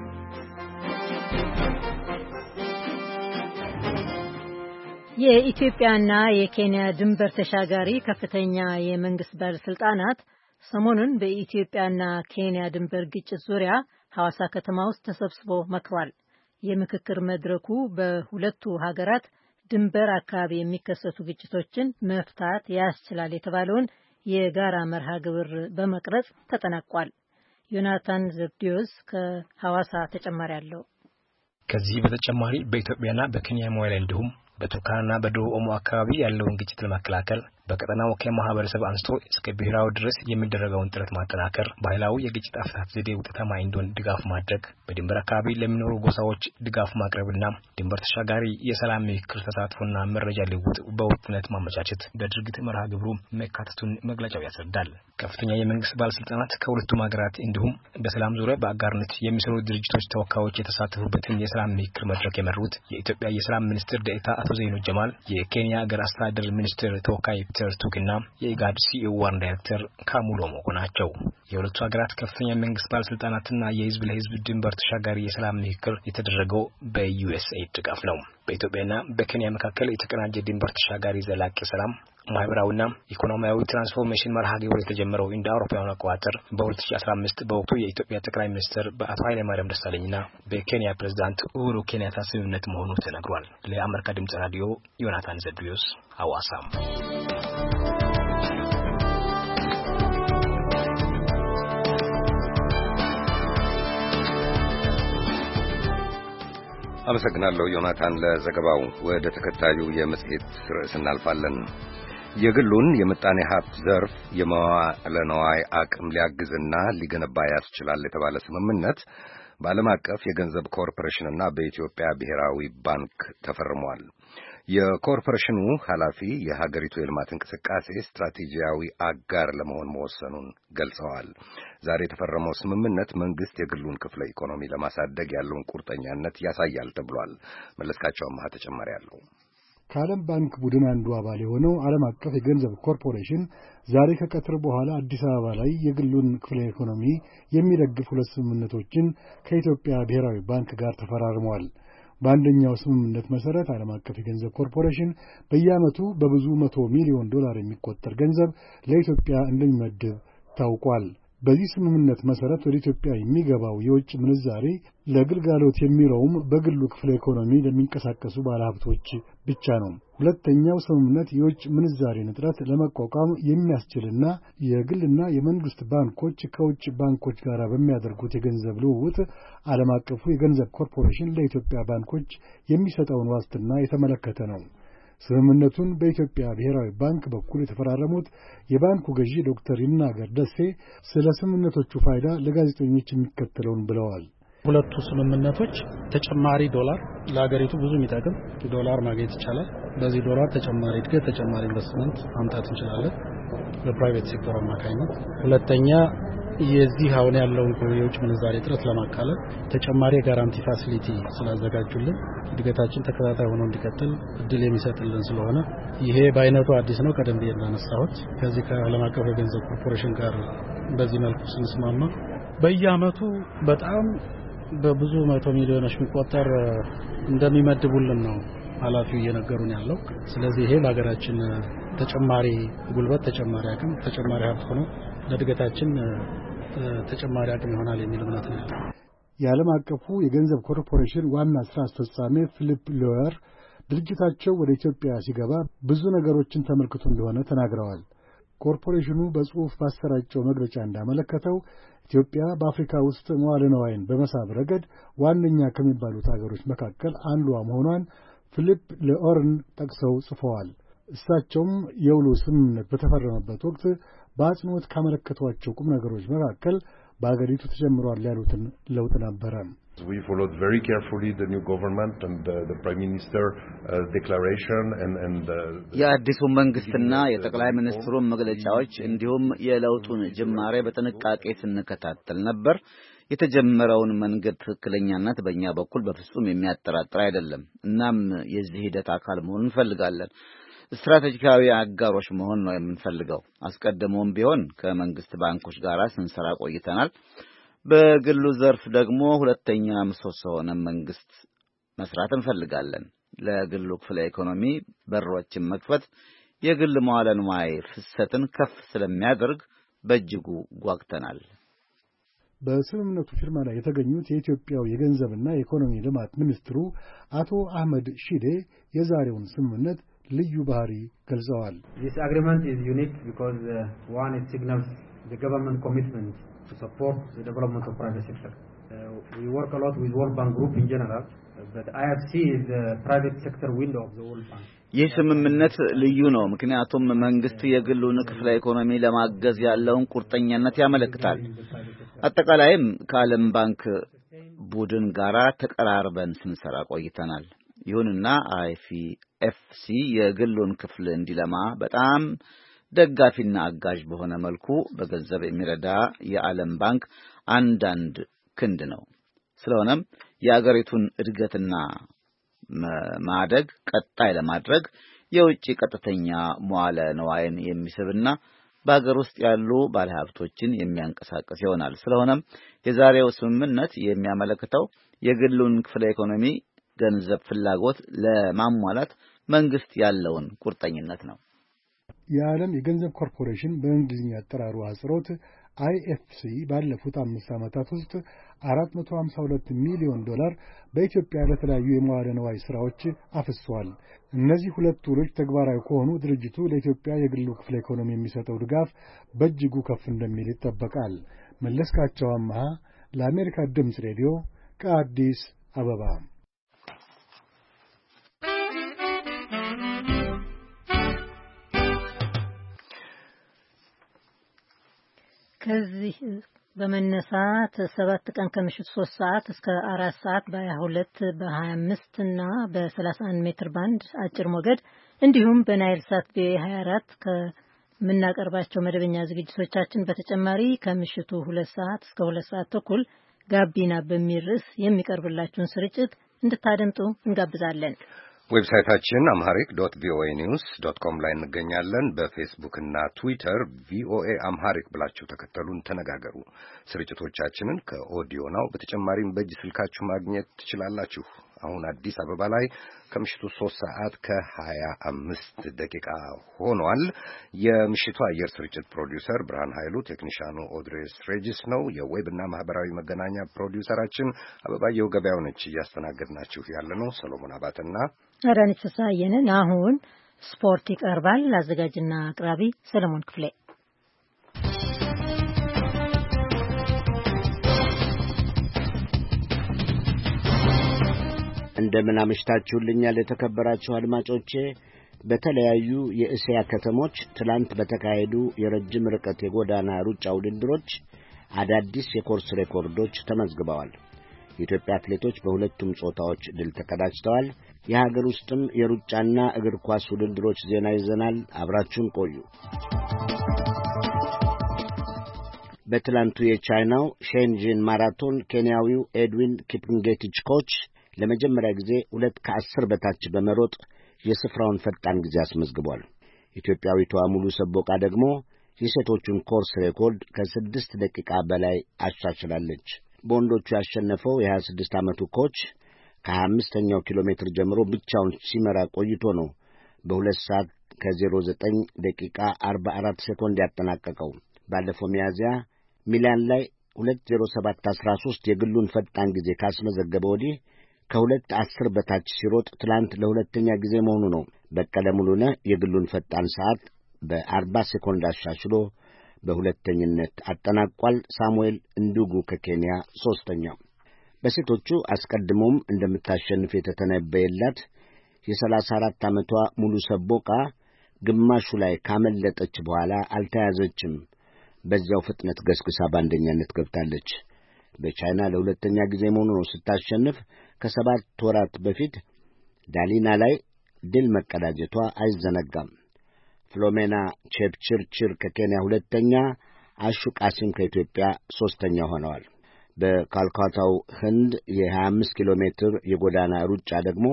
የኢትዮጵያና የኬንያ ድንበር ተሻጋሪ ከፍተኛ የመንግስት ባለስልጣናት ሰሞኑን በኢትዮጵያና ኬንያ ድንበር ግጭት ዙሪያ ሐዋሳ ከተማ ውስጥ ተሰብስበው መክሯል። የምክክር መድረኩ በሁለቱ ሀገራት ድንበር አካባቢ የሚከሰቱ ግጭቶችን መፍታት ያስችላል የተባለውን የጋራ መርሃ ግብር በመቅረጽ ተጠናቋል። ዮናታን ዘብዲዮስ ከሐዋሳ ተጨማሪ አለው። ከዚህ በተጨማሪ በኢትዮጵያና በኬንያ ሞያሌ እንዲሁም በቱርካናና በደቡብ ኦሞ አካባቢ ያለውን ግጭት ለመከላከል በቀጠናው ከማህበረሰብ አንስቶ እስከ ብሔራዊ ድረስ የሚደረገውን ጥረት ማጠናከር፣ ባህላዊ የግጭት አፈታት ዘዴ ውጤታማ እንዲሆን ድጋፍ ማድረግ፣ በድንበር አካባቢ ለሚኖሩ ጎሳዎች ድጋፍ ማቅረብና ድንበር ተሻጋሪ የሰላም ምክክር ተሳትፎና መረጃ ልውውጥ በውጥነት ማመቻቸት በድርጊት መርሃ ግብሩ መካተቱን መግለጫው ያስረዳል። ከፍተኛ የመንግስት ባለስልጣናት ከሁለቱም ሀገራት እንዲሁም በሰላም ዙሪያ በአጋርነት የሚሰሩ ድርጅቶች ተወካዮች የተሳተፉበትን የሰላም ምክክር መድረክ የመሩት የኢትዮጵያ የሰላም ሚኒስትር ዴኤታ አቶ ዘይኑ ጀማል፣ የኬንያ ሀገር አስተዳደር ሚኒስትር ተወካይ ተርቱክና የኢጋድ ሲኢኦ ዋና ዳይሬክተር ካሙሎ ሞኮ ናቸው። የሁለቱ ሀገራት ከፍተኛ መንግስት ባለስልጣናትና የህዝብ ለህዝብ ድንበር ተሻጋሪ የሰላም ምክክር የተደረገው በዩኤስኤይድ ድጋፍ ነው። በኢትዮጵያና በኬንያ መካከል የተቀናጀ ድንበር ተሻጋሪ ዘላቂ ሰላም ማህበራዊና ኢኮኖሚያዊ ትራንስፎርሜሽን መርሃ ግብር የተጀመረው እንደ አውሮፓውያን አቆጣጠር በ2015 በወቅቱ የኢትዮጵያ ጠቅላይ ሚኒስትር በአቶ ኃይለ ማርያም ደሳለኝና በኬንያ ፕሬዝዳንት ኡሁሩ ኬንያታ ስምምነት መሆኑ ተነግሯል። ለአሜሪካ ድምጽ ራዲዮ ዮናታን ዘብዲዮስ ሐዋሳም። አመሰግናለሁ ዮናታን ለዘገባው። ወደ ተከታዩ የመጽሔት ርዕስ እናልፋለን። የግሉን የምጣኔ ሀብት ዘርፍ የመዋዕለ ንዋይ አቅም ሊያግዝና ሊገነባ ያስችላል የተባለ ስምምነት በዓለም አቀፍ የገንዘብ ኮርፖሬሽንና በኢትዮጵያ ብሔራዊ ባንክ ተፈርሟል። የኮርፖሬሽኑ ኃላፊ የሀገሪቱ የልማት እንቅስቃሴ ስትራቴጂያዊ አጋር ለመሆን መወሰኑን ገልጸዋል። ዛሬ የተፈረመው ስምምነት መንግስት የግሉን ክፍለ ኢኮኖሚ ለማሳደግ ያለውን ቁርጠኛነት ያሳያል ተብሏል። መለስካቸው አማሃ ተጨማሪ አለው። ከዓለም ባንክ ቡድን አንዱ አባል የሆነው ዓለም አቀፍ የገንዘብ ኮርፖሬሽን ዛሬ ከቀትር በኋላ አዲስ አበባ ላይ የግሉን ክፍለ ኢኮኖሚ የሚደግፍ ሁለት ስምምነቶችን ከኢትዮጵያ ብሔራዊ ባንክ ጋር ተፈራርመዋል። በአንደኛው ስምምነት መሰረት ዓለም አቀፍ የገንዘብ ኮርፖሬሽን በየዓመቱ በብዙ መቶ ሚሊዮን ዶላር የሚቆጠር ገንዘብ ለኢትዮጵያ እንደሚመድብ ታውቋል። በዚህ ስምምነት መሰረት ወደ ኢትዮጵያ የሚገባው የውጭ ምንዛሬ ለግልጋሎት የሚውለውም በግሉ ክፍለ ኢኮኖሚ ለሚንቀሳቀሱ ባለሀብቶች ብቻ ነው። ሁለተኛው ስምምነት የውጭ ምንዛሬን እጥረት ለመቋቋም የሚያስችልና የግልና የመንግስት ባንኮች ከውጭ ባንኮች ጋር በሚያደርጉት የገንዘብ ልውውጥ ዓለም አቀፉ የገንዘብ ኮርፖሬሽን ለኢትዮጵያ ባንኮች የሚሰጠውን ዋስትና የተመለከተ ነው። ስምምነቱን በኢትዮጵያ ብሔራዊ ባንክ በኩል የተፈራረሙት የባንኩ ገዢ ዶክተር ይናገር ደሴ ስለ ስምምነቶቹ ፋይዳ ለጋዜጠኞች የሚከተለውን ብለዋል። ሁለቱ ስምምነቶች ተጨማሪ ዶላር ለሀገሪቱ ብዙ የሚጠቅም ዶላር ማግኘት ይቻላል። በዚህ ዶላር ተጨማሪ እድገት፣ ተጨማሪ ኢንቨስትመንት ማምጣት እንችላለን በፕራይቬት ሴክተር አማካኝነት። ሁለተኛ የዚህ አሁን ያለውን የውጭ ምንዛሬ እጥረት ለማቃለል ተጨማሪ የጋራንቲ ፋሲሊቲ ስላዘጋጁልን እድገታችን ተከታታይ ሆኖ እንዲቀጥል እድል የሚሰጥልን ስለሆነ ይሄ በአይነቱ አዲስ ነው። ቀደም ብዬ እንዳነሳሁት ከዚህ ከዓለም አቀፍ የገንዘብ ኮርፖሬሽን ጋር በዚህ መልኩ ስንስማማ በየዓመቱ በጣም በብዙ መቶ ሚሊዮኖች የሚቆጠር እንደሚመድቡልን ነው ኃላፊው እየነገሩን ያለው። ስለዚህ ይሄ ለሀገራችን ተጨማሪ ጉልበት፣ ተጨማሪ አቅም፣ ተጨማሪ ሀብት ሆኖ ለእድገታችን ተጨማሪ አቅም ይሆናል የሚል እምነት ነው። የዓለም አቀፉ የገንዘብ ኮርፖሬሽን ዋና ስራ አስፈጻሚ ፊሊፕ ሎየር ድርጅታቸው ወደ ኢትዮጵያ ሲገባ ብዙ ነገሮችን ተመልክቶ እንደሆነ ተናግረዋል። ኮርፖሬሽኑ በጽሑፍ ባሰራጨው መግለጫ እንዳመለከተው ኢትዮጵያ በአፍሪካ ውስጥ መዋዕለ ንዋይን በመሳብ ረገድ ዋነኛ ከሚባሉት አገሮች መካከል አንዷ መሆኗን ፊሊፕ ሎየርን ጠቅሰው ጽፈዋል። እሳቸውም የውሉ ስምምነት በተፈረመበት ወቅት በአጽንኦት ካመለከቷቸው ቁም ነገሮች መካከል በአገሪቱ ተጀምሯል ያሉትን ለውጥ ነበረ። We followed very carefully the new government and the, the Prime Minister uh, declaration and and የአዲሱ መንግስትና የጠቅላይ ሚኒስትሩን መግለጫዎች እንዲሁም የለውጡን ጅማሬ በጥንቃቄ ስንከታተል ነበር። የተጀመረውን መንገድ ትክክለኛነት በእኛ በኩል በፍጹም የሚያጠራጥር አይደለም። እናም የዚህ ሂደት አካል መሆን እንፈልጋለን። ስትራቴጂካዊ አጋሮች መሆን ነው የምንፈልገው። አስቀድሞም ቢሆን ከመንግስት ባንኮች ጋር ስንሰራ ቆይተናል። በግሉ ዘርፍ ደግሞ ሁለተኛ ምሰሶ ሆነን መንግስት መስራት እንፈልጋለን። ለግሉ ክፍለ ኢኮኖሚ በሮችን መክፈት የግል መዋዕለ ንዋይ ፍሰትን ከፍ ስለሚያደርግ በእጅጉ ጓግተናል። በስምምነቱ ፊርማ ላይ የተገኙት የኢትዮጵያው የገንዘብና የኢኮኖሚ ልማት ሚኒስትሩ አቶ አህመድ ሺዴ የዛሬውን ስምምነት ልዩ ባህሪ ገልጸዋል። This agreement is unique because uh, one it signals the government commitment to support the development of private sector. Uh, we work a lot with World Bank Group in general, but I F C is the private sector window of the World Bank. ይህ ስምምነት ልዩ ነው ምክንያቱም መንግስት የግሉን ክፍለ ኢኮኖሚ ለማገዝ ያለውን ቁርጠኛነት ያመለክታል። አጠቃላይም ከዓለም ባንክ ቡድን ጋር ተቀራርበን ስንሰራ ቆይተናል። ይሁንና አይኤፍሲ የግሉን ክፍል እንዲለማ በጣም ደጋፊና አጋዥ በሆነ መልኩ በገንዘብ የሚረዳ የዓለም ባንክ አንዳንድ ክንድ ነው። ስለሆነም የአገሪቱን እድገትና ማደግ ቀጣይ ለማድረግ የውጭ ቀጥተኛ መዋዕለ ንዋይን የሚስብና በአገር ውስጥ ያሉ ባለሀብቶችን የሚያንቀሳቅስ ይሆናል። ስለሆነም የዛሬው ስምምነት የሚያመለክተው የግሉን ክፍለ ኢኮኖሚ ገንዘብ ፍላጎት ለማሟላት መንግስት ያለውን ቁርጠኝነት ነው። የዓለም የገንዘብ ኮርፖሬሽን በእንግሊዝኛ አጠራሩ አጽሮት አይኤፍሲ ባለፉት አምስት ዓመታት ውስጥ አራት መቶ ሃምሳ ሁለት ሚሊዮን ዶላር በኢትዮጵያ ለተለያዩ የመዋዕለ ንዋይ ሥራዎች አፍሷል። እነዚህ ሁለት ውሎች ተግባራዊ ከሆኑ ድርጅቱ ለኢትዮጵያ የግሉ ክፍለ ኢኮኖሚ የሚሰጠው ድጋፍ በእጅጉ ከፍ እንደሚል ይጠበቃል። መለስካቸው አማሃ ለአሜሪካ ድምፅ ሬዲዮ ከአዲስ አበባ። ከዚህ በመነሳት ሰባት ቀን ከምሽቱ ሶስት ሰዓት እስከ አራት ሰዓት በ22 በ25 እና በ31 ሜትር ባንድ አጭር ሞገድ እንዲሁም በናይል ሳት በ24 ከምናቀርባቸው መደበኛ ዝግጅቶቻችን በተጨማሪ ከምሽቱ ሁለት ሰዓት እስከ ሁለት ሰዓት ተኩል ጋቢና በሚል ርዕስ የሚቀርብላችሁን ስርጭት እንድታደምጡ እንጋብዛለን። ዌብሳይታችን አምሃሪክ ዶት ቪኦኤ ኒውስ ዶት ኮም ላይ እንገኛለን። በፌስቡክ እና ትዊተር ቪኦኤ አምሃሪክ ብላችሁ ተከተሉን፣ ተነጋገሩ። ስርጭቶቻችንን ከኦዲዮ ናው በተጨማሪም በእጅ ስልካችሁ ማግኘት ትችላላችሁ። አሁን አዲስ አበባ ላይ ከምሽቱ ሶስት ሰዓት ከሀያ አምስት ደቂቃ ሆኗል። የምሽቱ አየር ስርጭት ፕሮዲውሰር ብርሃን ኃይሉ፣ ቴክኒሻኑ ኦድሬስ ሬጂስ ነው። የዌብ እና ማህበራዊ መገናኛ ፕሮዲውሰራችን አበባየሁ ገበያው ነች። እያስተናገድናችሁ ያለነው ሰሎሞን አባተና አዳነች ፍስሐየንን። አሁን ስፖርት ይቀርባል። አዘጋጅና አቅራቢ ሰለሞን ክፍሌ። እንደምን አመሽታችሁልኛል የተከበራችሁ አድማጮቼ። በተለያዩ የእስያ ከተሞች ትላንት በተካሄዱ የረጅም ርቀት የጎዳና ሩጫ ውድድሮች አዳዲስ የኮርስ ሬኮርዶች ተመዝግበዋል። የኢትዮጵያ አትሌቶች በሁለቱም ጾታዎች ድል ተቀዳጅተዋል። የሀገር ውስጥም የሩጫና እግር ኳስ ውድድሮች ዜና ይዘናል። አብራችሁን ቆዩ። በትላንቱ የቻይናው ሼንጂን ማራቶን ኬንያዊው ኤድዊን ኪፕንጌቲች ኮች ለመጀመሪያ ጊዜ ሁለት ከአስር በታች በመሮጥ የስፍራውን ፈጣን ጊዜ አስመዝግቧል። ኢትዮጵያዊቷ ሙሉ ሰቦቃ ደግሞ የሴቶቹን ኮርስ ሬኮርድ ከስድስት ደቂቃ በላይ አሻሽላለች። በወንዶቹ ያሸነፈው የሀያ ስድስት ዓመቱ ኮች ከሀያ አምስተኛው ኪሎ ሜትር ጀምሮ ብቻውን ሲመራ ቆይቶ ነው በሁለት ሰዓት ከዜሮ ዘጠኝ ደቂቃ አርባ አራት ሴኮንድ ያጠናቀቀው። ባለፈው ሚያዝያ ሚላን ላይ ሁለት ዜሮ ሰባት አስራ ሦስት የግሉን ፈጣን ጊዜ ካስመዘገበ ወዲህ ከሁለት አስር በታች ሲሮጥ ትላንት ለሁለተኛ ጊዜ መሆኑ ነው። በቀለ ሙሉነህ የግሉን ፈጣን ሰዓት በአርባ ሴኮንድ አሻሽሎ በሁለተኝነት አጠናቋል። ሳሙኤል እንዱጉ ከኬንያ ሦስተኛው። በሴቶቹ አስቀድሞም እንደምታሸንፍ የተተነበየላት የሰላሳ አራት ዓመቷ ሙሉ ሰቦቃ ግማሹ ላይ ካመለጠች በኋላ አልተያዘችም። በዚያው ፍጥነት ገስግሳ በአንደኛነት ገብታለች። በቻይና ለሁለተኛ ጊዜ መሆኑ ነው ስታሸንፍ። ከሰባት ወራት በፊት ዳሊና ላይ ድል መቀዳጀቷ አይዘነጋም። ፍሎሜና ቼፕችርችር ከኬንያ ሁለተኛ፣ አሹ ቃሲም ከኢትዮጵያ ሦስተኛ ሆነዋል። በካልካታው ህንድ የሀያ አምስት ኪሎ ሜትር የጎዳና ሩጫ ደግሞ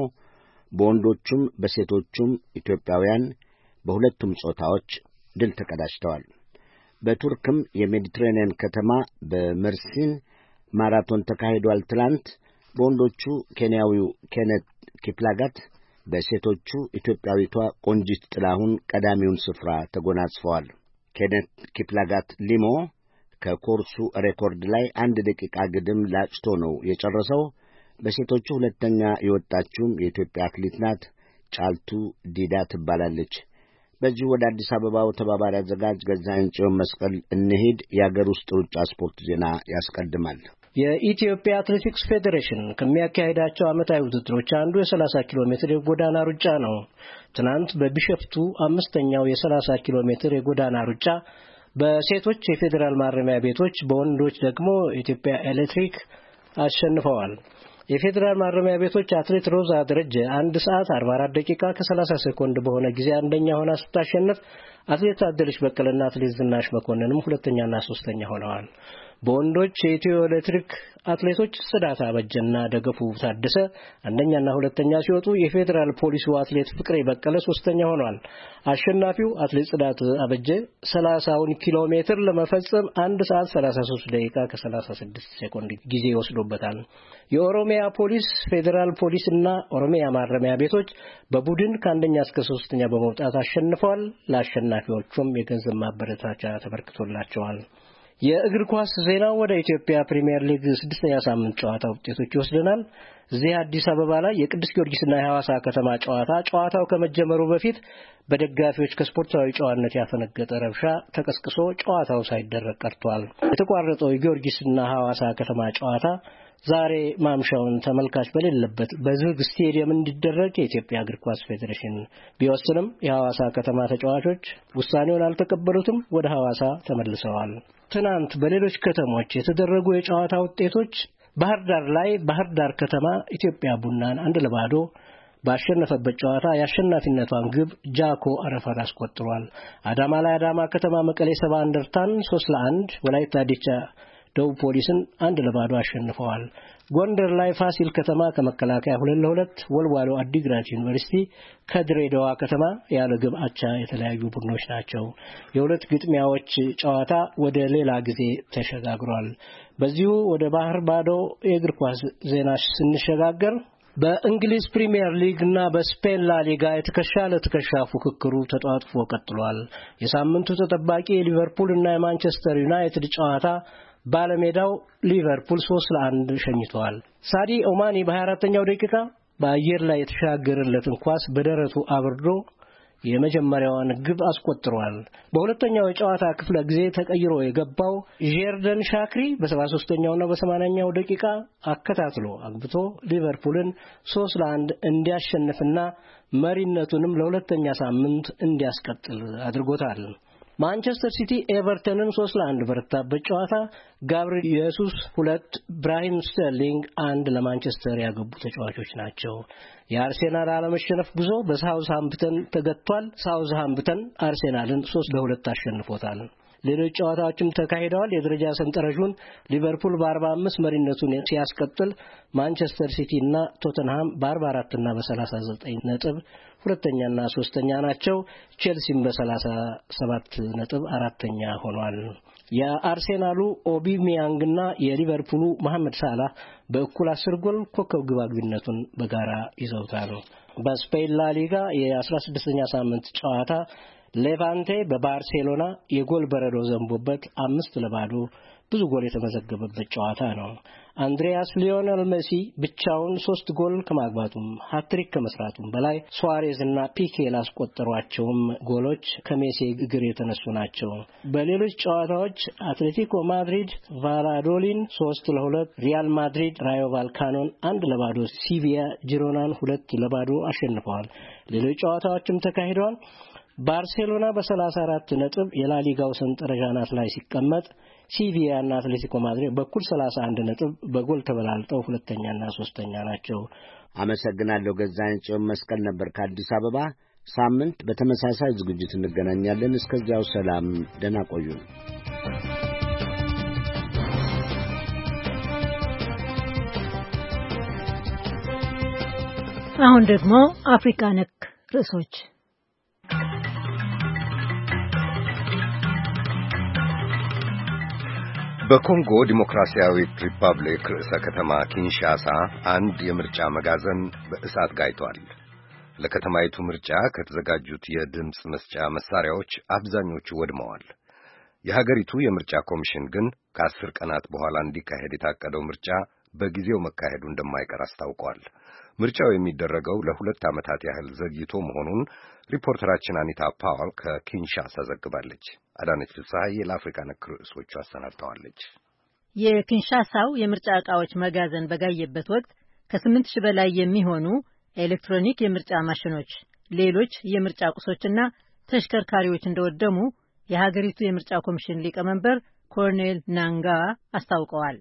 በወንዶቹም በሴቶቹም ኢትዮጵያውያን በሁለቱም ጾታዎች ድል ተቀዳጅተዋል። በቱርክም የሜዲትሬኒያን ከተማ በመርሲን ማራቶን ተካሂዷል። ትላንት በወንዶቹ ኬንያዊው ኬኔት ኪፕላጋት፣ በሴቶቹ ኢትዮጵያዊቷ ቆንጂት ጥላሁን ቀዳሚውን ስፍራ ተጎናጽፈዋል። ኬኔት ኪፕላጋት ሊሞ ከኮርሱ ሬኮርድ ላይ አንድ ደቂቃ ግድም ላጭቶ ነው የጨረሰው። በሴቶቹ ሁለተኛ የወጣችውም የኢትዮጵያ አትሌት ናት። ጫልቱ ዲዳ ትባላለች። በዚህ ወደ አዲስ አበባው ተባባሪ አዘጋጅ ገዛኸኝ ጽዮን መስቀል እንሄድ። የአገር ውስጥ ሩጫ ስፖርት ዜና ያስቀድማል። የኢትዮጵያ አትሌቲክስ ፌዴሬሽን ከሚያካሂዳቸው ዓመታዊ ውድድሮች አንዱ የሰላሳ ኪሎ ሜትር የጎዳና ሩጫ ነው። ትናንት በቢሸፍቱ አምስተኛው የሰላሳ ኪሎ ሜትር የጎዳና ሩጫ በሴቶች የፌዴራል ማረሚያ ቤቶች፣ በወንዶች ደግሞ ኢትዮጵያ ኤሌክትሪክ አሸንፈዋል። የፌዴራል ማረሚያ ቤቶች አትሌት ሮዛ ደረጀ አንድ ሰዓት አርባ አራት ደቂቃ ከሰላሳ ሴኮንድ በሆነ ጊዜ አንደኛ ሆና ስታሸንፍ፣ አትሌት አደለች በቀለና አትሌት ዝናሽ መኮንንም ሁለተኛና ሶስተኛ ሆነዋል። በወንዶች የኢትዮ ኤሌክትሪክ አትሌቶች ጽዳት አበጀና ደገፉ ታደሰ አንደኛና ሁለተኛ ሲወጡ፣ የፌዴራል ፖሊሱ አትሌት ፍቅሬ በቀለ ሶስተኛ ሆኗል። አሸናፊው አትሌት ጽዳት አበጀ ሰላሳውን ኪሎ ሜትር ለመፈጸም አንድ ሰዓት ሰላሳ ሦስት ደቂቃ ከሰላሳ ስድስት ሴኮንድ ጊዜ ወስዶበታል። የኦሮሚያ ፖሊስ፣ ፌዴራል ፖሊስና ኦሮሚያ ማረሚያ ቤቶች በቡድን ከአንደኛ እስከ ሶስተኛ በመውጣት አሸንፈዋል። ለአሸናፊዎቹም የገንዘብ ማበረታቻ ተበርክቶላቸዋል። የእግር ኳስ ዜና ወደ ኢትዮጵያ ፕሪሚየር ሊግ ስድስተኛ ሳምንት ጨዋታ ውጤቶች ይወስደናል። እዚህ አዲስ አበባ ላይ የቅዱስ ጊዮርጊስና የሐዋሳ ከተማ ጨዋታ ጨዋታው ከመጀመሩ በፊት በደጋፊዎች ከስፖርታዊ ጨዋነት ያፈነገጠ ረብሻ ተቀስቅሶ ጨዋታው ሳይደረግ ቀርቷል። የተቋረጠው የጊዮርጊስና ሐዋሳ ከተማ ጨዋታ ዛሬ ማምሻውን ተመልካች በሌለበት በዝግ ስቴዲየም እንዲደረግ የኢትዮጵያ እግር ኳስ ፌዴሬሽን ቢወስንም የሐዋሳ ከተማ ተጫዋቾች ውሳኔውን አልተቀበሉትም፣ ወደ ሐዋሳ ተመልሰዋል። ትናንት በሌሎች ከተሞች የተደረጉ የጨዋታ ውጤቶች ባህር ዳር ላይ ባህር ዳር ከተማ ኢትዮጵያ ቡናን አንድ ለባዶ ባሸነፈበት ጨዋታ የአሸናፊነቷን ግብ ጃኮ አረፋት አስቆጥሯል። አዳማ ላይ አዳማ ከተማ መቀሌ ሰባ እንደርታን ሶስት ለአንድ፣ ወላይታ ዲቻ ደቡብ ፖሊስን አንድ ለባዶ አሸንፈዋል። ጎንደር ላይ ፋሲል ከተማ ከመከላከያ ሁለት ለሁለት፣ ወልዋሎ አዲግራት ዩኒቨርሲቲ ከድሬዳዋ ከተማ ያለ ግብ አቻ የተለያዩ ቡድኖች ናቸው። የሁለት ግጥሚያዎች ጨዋታ ወደ ሌላ ጊዜ ተሸጋግሯል። በዚሁ ወደ ባህር ባዶ የእግር ኳስ ዜና ስንሸጋገር በእንግሊዝ ፕሪሚየር ሊግ እና በስፔን ላ ሊጋ የተከሻ ለተከሻ ፉክክሩ ተጧጥፎ ቀጥሏል። የሳምንቱ ተጠባቂ የሊቨርፑል እና የማንቸስተር ዩናይትድ ጨዋታ ባለሜዳው ሊቨርፑል ሶስት ለአንድ ሸኝቷል። ሳዲ ኦማኒ በሃያ አራተኛው ደቂቃ በአየር ላይ የተሻገረለትን ኳስ በደረቱ አብርዶ የመጀመሪያዋን ግብ አስቆጥሯል። በሁለተኛው የጨዋታ ክፍለ ጊዜ ተቀይሮ የገባው ጀርደን ሻክሪ በሰባ ሦስተኛው እና በሰማንያኛው ደቂቃ አከታትሎ አግብቶ ሊቨርፑልን ሶስት ለአንድ እንዲያሸንፍና መሪነቱንም ለሁለተኛ ሳምንት እንዲያስቀጥል አድርጎታል። ማንቸስተር ሲቲ ኤቨርተንን ሶስት ለአንድ በረታበት ጨዋታ ጋብሪኤል ኢየሱስ ሁለት፣ ብራሂም ስተርሊንግ አንድ ለማንቸስተር ያገቡ ተጫዋቾች ናቸው። የአርሴናል አለመሸነፍ ጉዞ በሳውዝሃምፕተን ተገቷል። ሳውዝሃምፕተን አርሴናልን ሶስት ለሁለት አሸንፎታል። ሌሎች ጨዋታዎችም ተካሂደዋል። የደረጃ ሰንጠረዡን ሊቨርፑል በአርባ አምስት መሪነቱን ሲያስቀጥል ማንቸስተር ሲቲ እና ቶተንሃም በአርባ አራት እና በሰላሳ ዘጠኝ ነጥብ ሁለተኛና ሶስተኛ ናቸው። ቼልሲም በሰላሳ ሰባት ነጥብ አራተኛ ሆኗል። የአርሴናሉ ኦቢሚያንግና የሊቨርፑሉ መሐመድ ሳላህ በእኩል አስር ጎል ኮከብ ግባግቢነቱን በጋራ ይዘውታል። በስፔን ላ ሊጋ የ16ኛ ሳምንት ጨዋታ ሌቫንቴ በባርሴሎና የጎል በረዶ ዘንቦበት አምስት ለባዶ ብዙ ጎል የተመዘገበበት ጨዋታ ነው። አንድሪያስ ሊዮኔል ሜሲ ብቻውን ሶስት ጎል ከማግባቱም ሃትሪክ ከመስራቱም በላይ ሱዋሬዝ እና ፒኬ ላስቆጠሯቸውም ጎሎች ከሜሲ እግር የተነሱ ናቸው። በሌሎች ጨዋታዎች አትሌቲኮ ማድሪድ ቫላዶሊን ሶስት ለሁለት፣ ሪያል ማድሪድ ራዮ ቫልካኖን አንድ ለባዶ፣ ሲቪያ ጂሮናን ሁለት ለባዶ አሸንፈዋል። ሌሎች ጨዋታዎችም ተካሂደዋል። ባርሴሎና በሰላሳ አራት ነጥብ የላሊጋው ሰንጠረዥ አናት ላይ ሲቀመጥ ሲቪያ እና አትሌቲኮ ማድሪድ በኩል ሰላሳ አንድ ነጥብ በጎል ተበላልጠው ሁለተኛና ሶስተኛ ናቸው። አመሰግናለሁ። ገዛኸኝ ጽዮን መስቀል ነበር ከአዲስ አበባ። ሳምንት በተመሳሳይ ዝግጅት እንገናኛለን። እስከዚያው ሰላም፣ ደህና ቆዩ። አሁን ደግሞ አፍሪካ ነክ ርዕሶች። በኮንጎ ዲሞክራሲያዊት ሪፐብሊክ ርዕሰ ከተማ ኪንሻሳ አንድ የምርጫ መጋዘን በእሳት ጋይቷል። ለከተማይቱ ምርጫ ከተዘጋጁት የድምፅ መስጫ መሳሪያዎች አብዛኞቹ ወድመዋል። የሀገሪቱ የምርጫ ኮሚሽን ግን ከአስር ቀናት በኋላ እንዲካሄድ የታቀደው ምርጫ በጊዜው መካሄዱ እንደማይቀር አስታውቋል። ምርጫው የሚደረገው ለሁለት ዓመታት ያህል ዘግይቶ መሆኑን ሪፖርተራችን አኒታ ፓውል ከኪንሻሳ ዘግባለች። አዳነች ፍስሐዬ ለአፍሪካ ነክ ርዕሶቹ አሰናድተዋለች። የኪንሻሳው የምርጫ ዕቃዎች መጋዘን በጋየበት ወቅት ከስምንት ሺህ በላይ የሚሆኑ ኤሌክትሮኒክ የምርጫ ማሽኖች፣ ሌሎች የምርጫ ቁሶችና ተሽከርካሪዎች እንደወደሙ የሀገሪቱ የምርጫ ኮሚሽን ሊቀመንበር ኮርኔል ናንጋ አስታውቀዋል።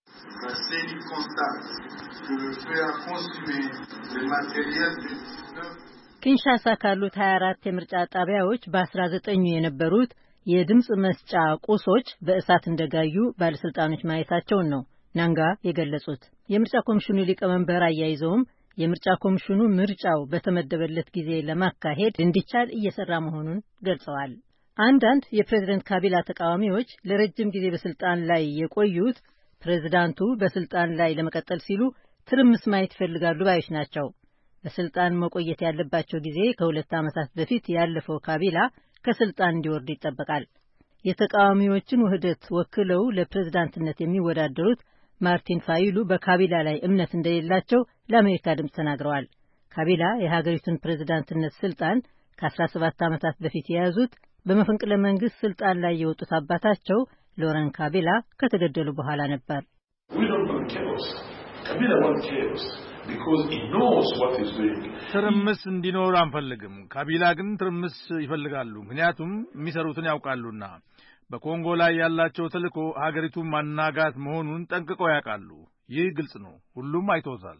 ኪንሻሳ ካሉት ሀያ አራት የምርጫ ጣቢያዎች በአስራ ዘጠኙ የነበሩት የድምፅ መስጫ ቁሶች በእሳት እንደጋዩ ባለስልጣኖች ማየታቸውን ነው ናንጋ የገለጹት። የምርጫ ኮሚሽኑ ሊቀመንበር አያይዘውም የምርጫ ኮሚሽኑ ምርጫው በተመደበለት ጊዜ ለማካሄድ እንዲቻል እየሰራ መሆኑን ገልጸዋል። አንዳንድ የፕሬዝደንት ካቢላ ተቃዋሚዎች ለረጅም ጊዜ በስልጣን ላይ የቆዩት ፕሬዝዳንቱ በስልጣን ላይ ለመቀጠል ሲሉ ትርምስ ማየት ይፈልጋሉ ባዮች ናቸው። በስልጣን መቆየት ያለባቸው ጊዜ ከሁለት ዓመታት በፊት ያለፈው ካቢላ ከስልጣን እንዲወርዱ ይጠበቃል። የተቃዋሚዎችን ውህደት ወክለው ለፕሬዝዳንትነት የሚወዳደሩት ማርቲን ፋይሉ በካቢላ ላይ እምነት እንደሌላቸው ለአሜሪካ ድምፅ ተናግረዋል። ካቢላ የሀገሪቱን ፕሬዝዳንትነት ስልጣን ከአስራ ሰባት ዓመታት በፊት የያዙት በመፈንቅለ መንግስት ስልጣን ላይ የወጡት አባታቸው ሎረን ካቢላ ከተገደሉ በኋላ ነበር። Kabila wants chaos because he knows what he's doing. ትርምስ እንዲኖር አንፈልግም። ካቢላ ግን ትርምስ ይፈልጋሉ፣ ምክንያቱም የሚሰሩትን ያውቃሉና። በኮንጎ ላይ ያላቸው ተልዕኮ ሀገሪቱን ማናጋት መሆኑን ጠንቅቀው ያውቃሉ። ይህ ግልጽ ነው፣ ሁሉም አይቶታል።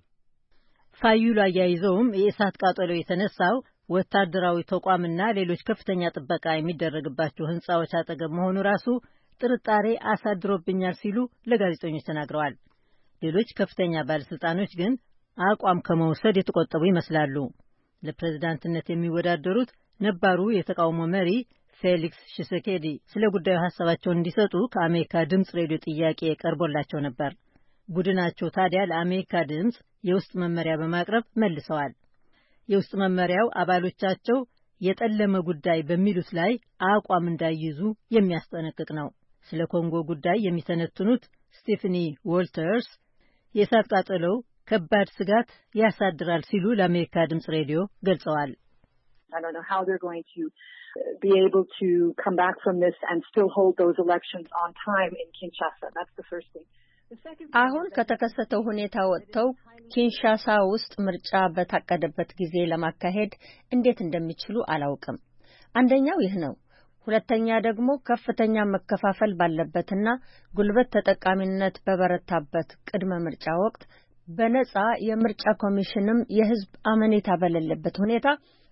ፋዩሉ አያይዘውም የእሳት ቃጠሎ የተነሳው ወታደራዊ ተቋምና ሌሎች ከፍተኛ ጥበቃ የሚደረግባቸው ህንጻዎች አጠገብ መሆኑ ራሱ ጥርጣሬ አሳድሮብኛል ሲሉ ለጋዜጠኞች ተናግረዋል። ሌሎች ከፍተኛ ባለስልጣኖች ግን አቋም ከመውሰድ የተቆጠቡ ይመስላሉ። ለፕሬዝዳንትነት የሚወዳደሩት ነባሩ የተቃውሞ መሪ ፌሊክስ ሺሴኬዲ ስለ ጉዳዩ ሀሳባቸውን እንዲሰጡ ከአሜሪካ ድምፅ ሬዲዮ ጥያቄ ቀርቦላቸው ነበር። ቡድናቸው ታዲያ ለአሜሪካ ድምፅ የውስጥ መመሪያ በማቅረብ መልሰዋል። የውስጥ መመሪያው አባሎቻቸው የጠለመ ጉዳይ በሚሉት ላይ አቋም እንዳይይዙ የሚያስጠነቅቅ ነው። ስለ ኮንጎ ጉዳይ የሚተነትኑት ስቴፈኒ ዎልተርስ የእሳት ቃጠሎው ከባድ ስጋት ያሳድራል ሲሉ ለአሜሪካ ድምፅ ሬዲዮ ገልጸዋል። I don't know how they're going to be able to come back from this and still hold those elections on time in Kinshasa. That's the first thing. አሁን ከተከሰተው ሁኔታ ወጥተው ኪንሻሳ ውስጥ ምርጫ በታቀደበት ጊዜ ለማካሄድ እንዴት እንደሚችሉ አላውቅም። አንደኛው ይህ ነው። ሁለተኛ ደግሞ ከፍተኛ መከፋፈል ባለበትና ጉልበት ተጠቃሚነት በበረታበት ቅድመ ምርጫ ወቅት በነጻ የምርጫ ኮሚሽንም የህዝብ አመኔታ በሌለበት ሁኔታ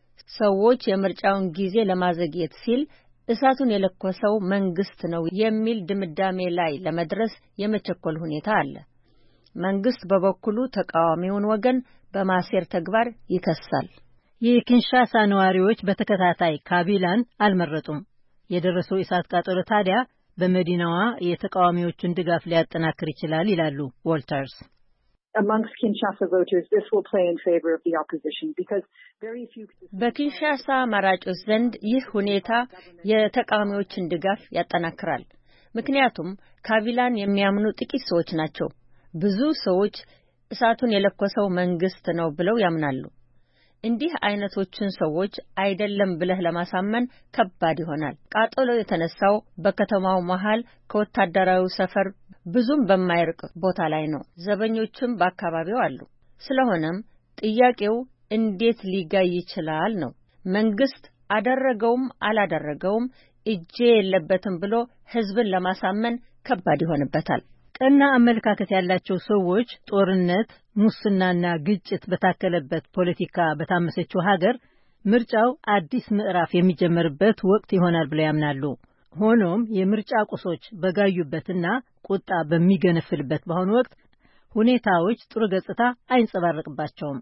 ሰዎች የምርጫውን ጊዜ ለማዘግየት ሲል እሳቱን የለኮሰው መንግስት ነው የሚል ድምዳሜ ላይ ለመድረስ የመቸኮል ሁኔታ አለ። መንግስት በበኩሉ ተቃዋሚውን ወገን በማሴር ተግባር ይከሳል። የኪንሻሳ ነዋሪዎች በተከታታይ ካቢላን አልመረጡም። የደረሰው እሳት ቃጠሎ ታዲያ በመዲናዋ የተቃዋሚዎችን ድጋፍ ሊያጠናክር ይችላል ይላሉ ዎልተርስ። Amongst Kinshasa voters, this will play in favor of the opposition because very few. በኪንሻሳ መራጮች ዘንድ ይህ ሁኔታ የተቃዋሚዎችን ድጋፍ ያጠናክራል። ምክንያቱም ካቢላን የሚያምኑ ጥቂት ሰዎች ናቸው። ብዙ ሰዎች እሳቱን የለኮሰው መንግስት ነው ብለው ያምናሉ። እንዲህ አይነቶችን ሰዎች አይደለም ብለህ ለማሳመን ከባድ ይሆናል። ቃጠሎ የተነሳው በከተማው መሃል ከወታደራዊ ሰፈር ብዙም በማይርቅ ቦታ ላይ ነው። ዘበኞችም በአካባቢው አሉ። ስለሆነም ጥያቄው እንዴት ሊጋይ ይችላል ነው። መንግስት አደረገውም አላደረገውም እጄ የለበትም ብሎ ህዝብን ለማሳመን ከባድ ይሆንበታል። ቀና አመለካከት ያላቸው ሰዎች ጦርነት፣ ሙስናና ግጭት በታከለበት ፖለቲካ በታመሰችው ሀገር ምርጫው አዲስ ምዕራፍ የሚጀመርበት ወቅት ይሆናል ብለው ያምናሉ። ሆኖም የምርጫ ቁሶች በጋዩበትና ቁጣ በሚገነፍልበት በአሁኑ ወቅት ሁኔታዎች ጥሩ ገጽታ አይንጸባረቅባቸውም።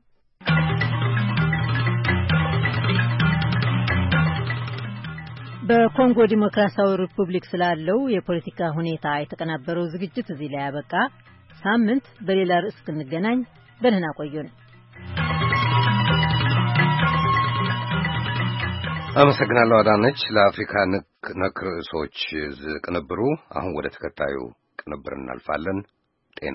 በኮንጎ ዲሞክራሲያዊ ሪፑብሊክ ስላለው የፖለቲካ ሁኔታ የተቀናበረው ዝግጅት እዚህ ላይ ያበቃ። ሳምንት በሌላ ርዕስ እስክንገናኝ በደህና ቆዩን። አመሰግናለሁ አዳነች ለአፍሪካ ነክ ርዕሶች ቅንብሩ። አሁን ወደ ተከታዩ ቅንብር እናልፋለን። ጤና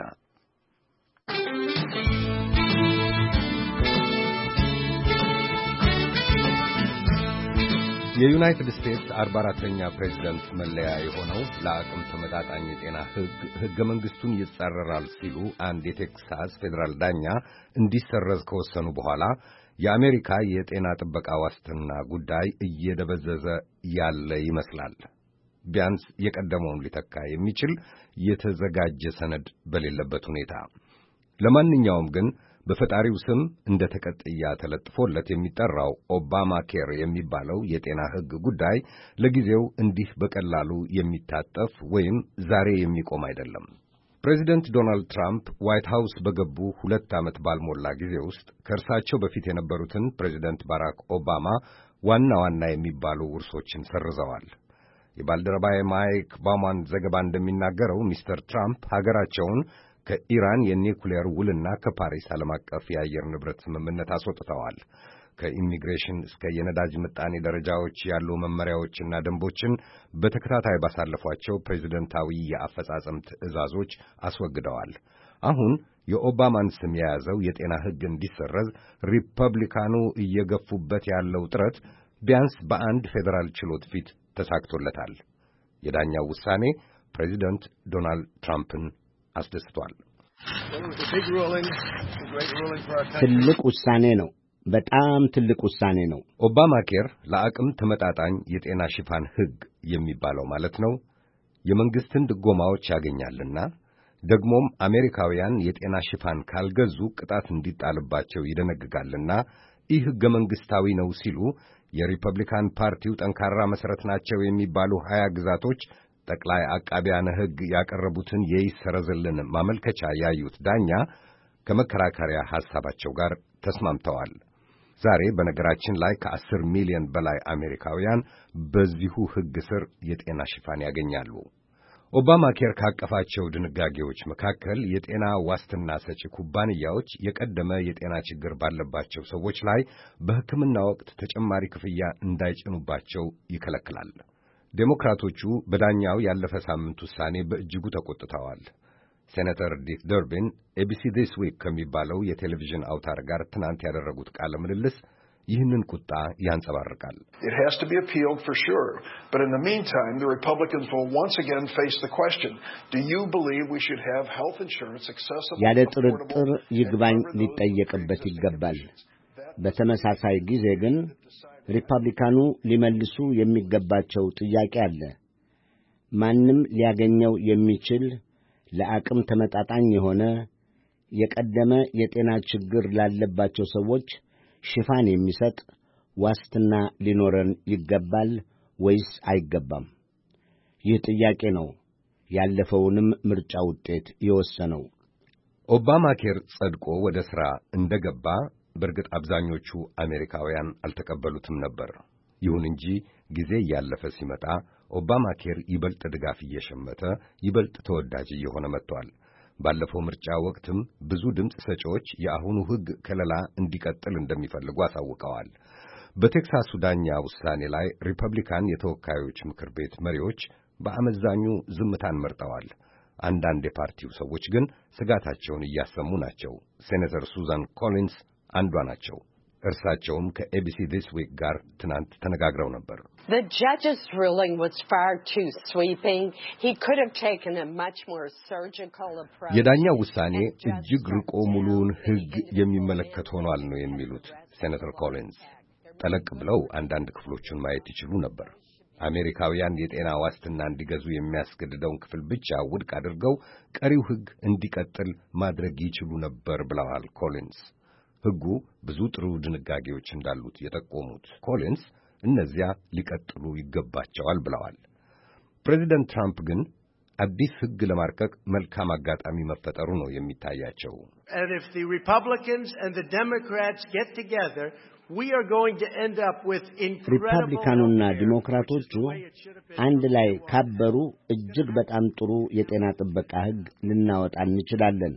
የዩናይትድ ስቴትስ አርባ አራተኛ ፕሬዝዳንት መለያ የሆነው ለአቅም ተመጣጣኝ የጤና ሕግ ሕገ መንግሥቱን ይጻረራል ሲሉ አንድ የቴክሳስ ፌዴራል ዳኛ እንዲሰረዝ ከወሰኑ በኋላ የአሜሪካ የጤና ጥበቃ ዋስትና ጉዳይ እየደበዘዘ ያለ ይመስላል። ቢያንስ የቀደመውን ሊተካ የሚችል የተዘጋጀ ሰነድ በሌለበት ሁኔታ። ለማንኛውም ግን በፈጣሪው ስም እንደ ተቀጥያ ተለጥፎለት የሚጠራው ኦባማ ኬር የሚባለው የጤና ሕግ ጉዳይ ለጊዜው እንዲህ በቀላሉ የሚታጠፍ ወይም ዛሬ የሚቆም አይደለም። ፕሬዚደንት ዶናልድ ትራምፕ ዋይት ሃውስ በገቡ ሁለት ዓመት ባልሞላ ጊዜ ውስጥ ከእርሳቸው በፊት የነበሩትን ፕሬዚደንት ባራክ ኦባማ ዋና ዋና የሚባሉ ውርሶችን ሰርዘዋል። የባልደረባዬ ማይክ ባውማን ዘገባ እንደሚናገረው ሚስተር ትራምፕ ሀገራቸውን ከኢራን የኒውክሌር ውልና ከፓሪስ ዓለም አቀፍ የአየር ንብረት ስምምነት አስወጥተዋል። ከኢሚግሬሽን እስከ የነዳጅ ምጣኔ ደረጃዎች ያሉ መመሪያዎችና ደንቦችን በተከታታይ ባሳለፏቸው ፕሬዚደንታዊ የአፈጻጸም ትዕዛዞች አስወግደዋል። አሁን የኦባማን ስም የያዘው የጤና ሕግ እንዲሰረዝ ሪፐብሊካኑ እየገፉበት ያለው ጥረት ቢያንስ በአንድ ፌዴራል ችሎት ፊት ተሳክቶለታል። የዳኛው ውሳኔ ፕሬዚደንት ዶናልድ ትራምፕን አስደስቷል። ትልቅ ውሳኔ ነው። በጣም ትልቅ ውሳኔ ነው። ኦባማ ኬር ለአቅም ተመጣጣኝ የጤና ሽፋን ሕግ የሚባለው ማለት ነው የመንግስትን ድጎማዎች ያገኛልና ደግሞም አሜሪካውያን የጤና ሽፋን ካልገዙ ቅጣት እንዲጣልባቸው ይደነግጋልና ይህ ሕገ መንግሥታዊ ነው ሲሉ የሪፐብሊካን ፓርቲው ጠንካራ መሠረት ናቸው የሚባሉ ሀያ ግዛቶች ጠቅላይ አቃቢያነ ሕግ ያቀረቡትን የይሰረዝልን ማመልከቻ ያዩት ዳኛ ከመከራከሪያ ሐሳባቸው ጋር ተስማምተዋል። ዛሬ በነገራችን ላይ ከአስር ሚሊዮን በላይ አሜሪካውያን በዚሁ ሕግ ስር የጤና ሽፋን ያገኛሉ። ኦባማ ኬር ካቀፋቸው ድንጋጌዎች መካከል የጤና ዋስትና ሰጪ ኩባንያዎች የቀደመ የጤና ችግር ባለባቸው ሰዎች ላይ በሕክምና ወቅት ተጨማሪ ክፍያ እንዳይጭኑባቸው ይከለክላል። ዴሞክራቶቹ በዳኛው ያለፈ ሳምንት ውሳኔ በእጅጉ ተቆጥተዋል። ሴኔተር ዲክ ደርቢን ኤቢሲ ዲስ ዊክ ከሚባለው የቴሌቪዥን አውታር ጋር ትናንት ያደረጉት ቃለ ምልልስ ይህንን ቁጣ ያንጸባርቃል። It has to be appealed for sure, but in the meantime the Republicans will once again face the question, do you believe we should have health insurance accessible? ያለ ጥርጥር ይግባኝ ሊጠየቅበት ይገባል። በተመሳሳይ ጊዜ ግን ሪፐብሊካኑ ሊመልሱ የሚገባቸው ጥያቄ አለ። ማንም ሊያገኘው የሚችል ለአቅም ተመጣጣኝ የሆነ የቀደመ የጤና ችግር ላለባቸው ሰዎች ሽፋን የሚሰጥ ዋስትና ሊኖረን ይገባል ወይስ አይገባም? ይህ ጥያቄ ነው ያለፈውንም ምርጫ ውጤት የወሰነው። ኦባማ ኬር ጸድቆ ወደ ሥራ እንደገባ በእርግጥ አብዛኞቹ አሜሪካውያን አልተቀበሉትም ነበር። ይሁን እንጂ ጊዜ እያለፈ ሲመጣ ኦባማ ኬር ይበልጥ ድጋፍ እየሸመተ ይበልጥ ተወዳጅ እየሆነ መጥቷል። ባለፈው ምርጫ ወቅትም ብዙ ድምፅ ሰጪዎች የአሁኑ ሕግ ከለላ እንዲቀጥል እንደሚፈልጉ አሳውቀዋል። በቴክሳሱ ዳኛ ውሳኔ ላይ ሪፐብሊካን የተወካዮች ምክር ቤት መሪዎች በአመዛኙ ዝምታን መርጠዋል። አንዳንድ የፓርቲው ሰዎች ግን ስጋታቸውን እያሰሙ ናቸው። ሴኔተር ሱዛን ኮሊንስ አንዷ ናቸው። እርሳቸውም ከኤቢሲ ዲስ ዊክ ጋር ትናንት ተነጋግረው ነበር። The judge's ruling was far too sweeping. He could have taken a much more surgical approach. የዳኛው ውሳኔ እጅግ ርቆ ሙሉውን ሕግ የሚመለከት ሆኗል ነው የሚሉት ሴኔተር ኮሊንስ። ጠለቅ ብለው አንዳንድ ክፍሎቹን ማየት ይችሉ ነበር። አሜሪካውያን የጤና ዋስትና እንዲገዙ የሚያስገድደውን ክፍል ብቻ ውድቅ አድርገው ቀሪው ሕግ እንዲቀጥል ማድረግ ይችሉ ነበር ብለዋል ኮሊንስ። ሕጉ ብዙ ጥሩ ድንጋጌዎች እንዳሉት የጠቆሙት ኮሊንስ እነዚያ ሊቀጥሉ ይገባቸዋል ብለዋል። ፕሬዚደንት ትራምፕ ግን አዲስ ሕግ ለማርቀቅ መልካም አጋጣሚ መፈጠሩ ነው የሚታያቸው። And if the Republicans and the Democrats get together, we are going to end up with incredible ሪፐብሊካኑና ዲሞክራቶቹ አንድ ላይ ካበሩ እጅግ በጣም ጥሩ የጤና ጥበቃ ሕግ ልናወጣ እንችላለን።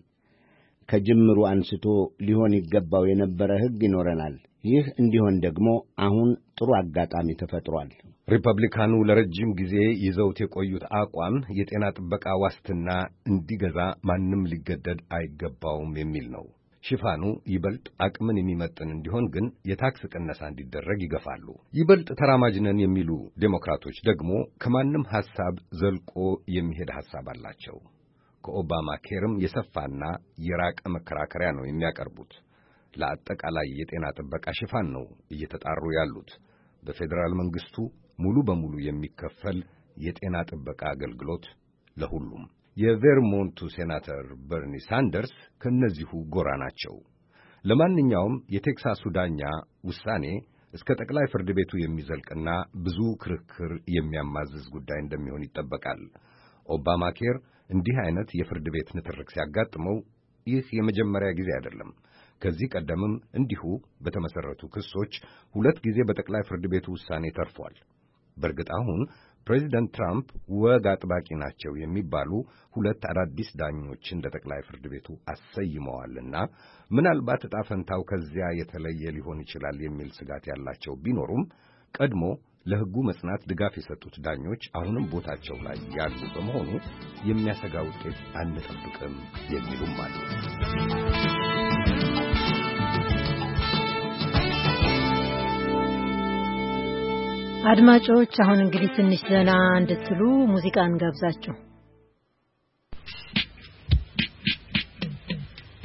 ከጅምሩ አንስቶ ሊሆን ይገባው የነበረ ሕግ ይኖረናል። ይህ እንዲሆን ደግሞ አሁን ጥሩ አጋጣሚ ተፈጥሯል። ሪፐብሊካኑ ለረጅም ጊዜ ይዘውት የቆዩት አቋም የጤና ጥበቃ ዋስትና እንዲገዛ ማንም ሊገደድ አይገባውም የሚል ነው። ሽፋኑ ይበልጥ አቅምን የሚመጥን እንዲሆን ግን የታክስ ቅነሳ እንዲደረግ ይገፋሉ። ይበልጥ ተራማጅ ነን የሚሉ ዴሞክራቶች ደግሞ ከማንም ሐሳብ ዘልቆ የሚሄድ ሐሳብ አላቸው። ከኦባማ ኬርም የሰፋና የራቀ መከራከሪያ ነው የሚያቀርቡት። ለአጠቃላይ የጤና ጥበቃ ሽፋን ነው እየተጣሩ ያሉት። በፌዴራል መንግስቱ ሙሉ በሙሉ የሚከፈል የጤና ጥበቃ አገልግሎት ለሁሉም። የቬርሞንቱ ሴናተር በርኒ ሳንደርስ ከነዚሁ ጎራ ናቸው። ለማንኛውም የቴክሳሱ ዳኛ ውሳኔ እስከ ጠቅላይ ፍርድ ቤቱ የሚዘልቅና ብዙ ክርክር የሚያማዝዝ ጉዳይ እንደሚሆን ይጠበቃል። ኦባማ ኬር እንዲህ አይነት የፍርድ ቤት ንትርክ ሲያጋጥመው ይህ የመጀመሪያ ጊዜ አይደለም። ከዚህ ቀደምም እንዲሁ በተመሰረቱ ክሶች ሁለት ጊዜ በጠቅላይ ፍርድ ቤቱ ውሳኔ ተርፏል። በእርግጥ አሁን ፕሬዚደንት ትራምፕ ወግ አጥባቂ ናቸው የሚባሉ ሁለት አዳዲስ ዳኞችን ለጠቅላይ ፍርድ ቤቱ አሰይመዋልና ምናልባት ዕጣ ፈንታው ከዚያ የተለየ ሊሆን ይችላል የሚል ስጋት ያላቸው ቢኖሩም ቀድሞ ለሕጉ መጽናት ድጋፍ የሰጡት ዳኞች አሁንም ቦታቸው ላይ ያሉ በመሆኑ የሚያሰጋ ውጤት አንጠብቅም የሚሉም አሉ። አድማጮች አሁን እንግዲህ ትንሽ ዘና እንድትሉ ሙዚቃ እንጋብዛችሁ።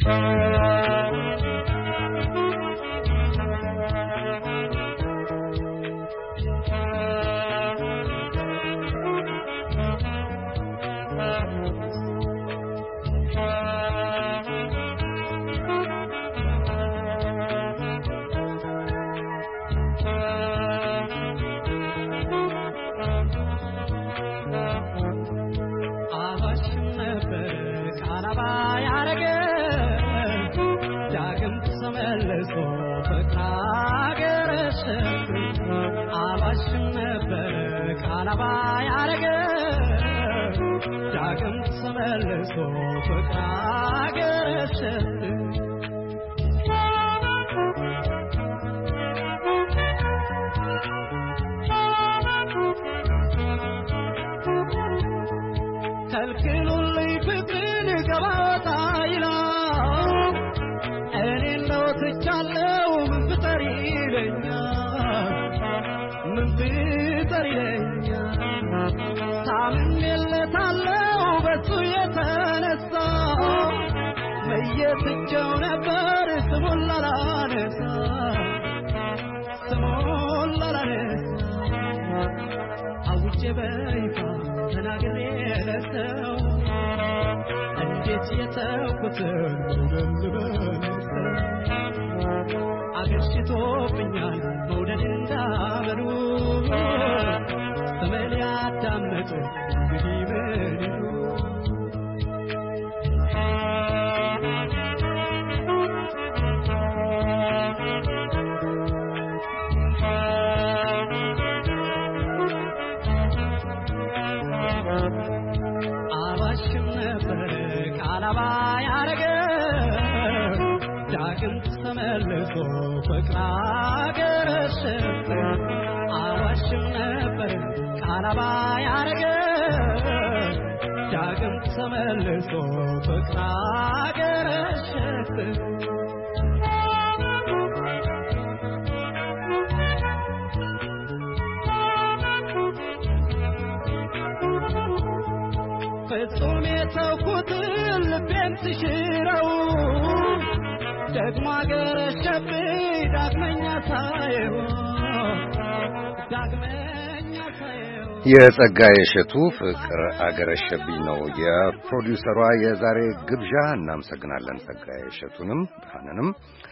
የጸጋዬ እሸቱ ፍቅር አገረሸብኝ ነው የፕሮዲውሰሯ የዛሬ ግብዣ። እናመሰግናለን ጸጋዬ እሸቱንም ብርሃንንም።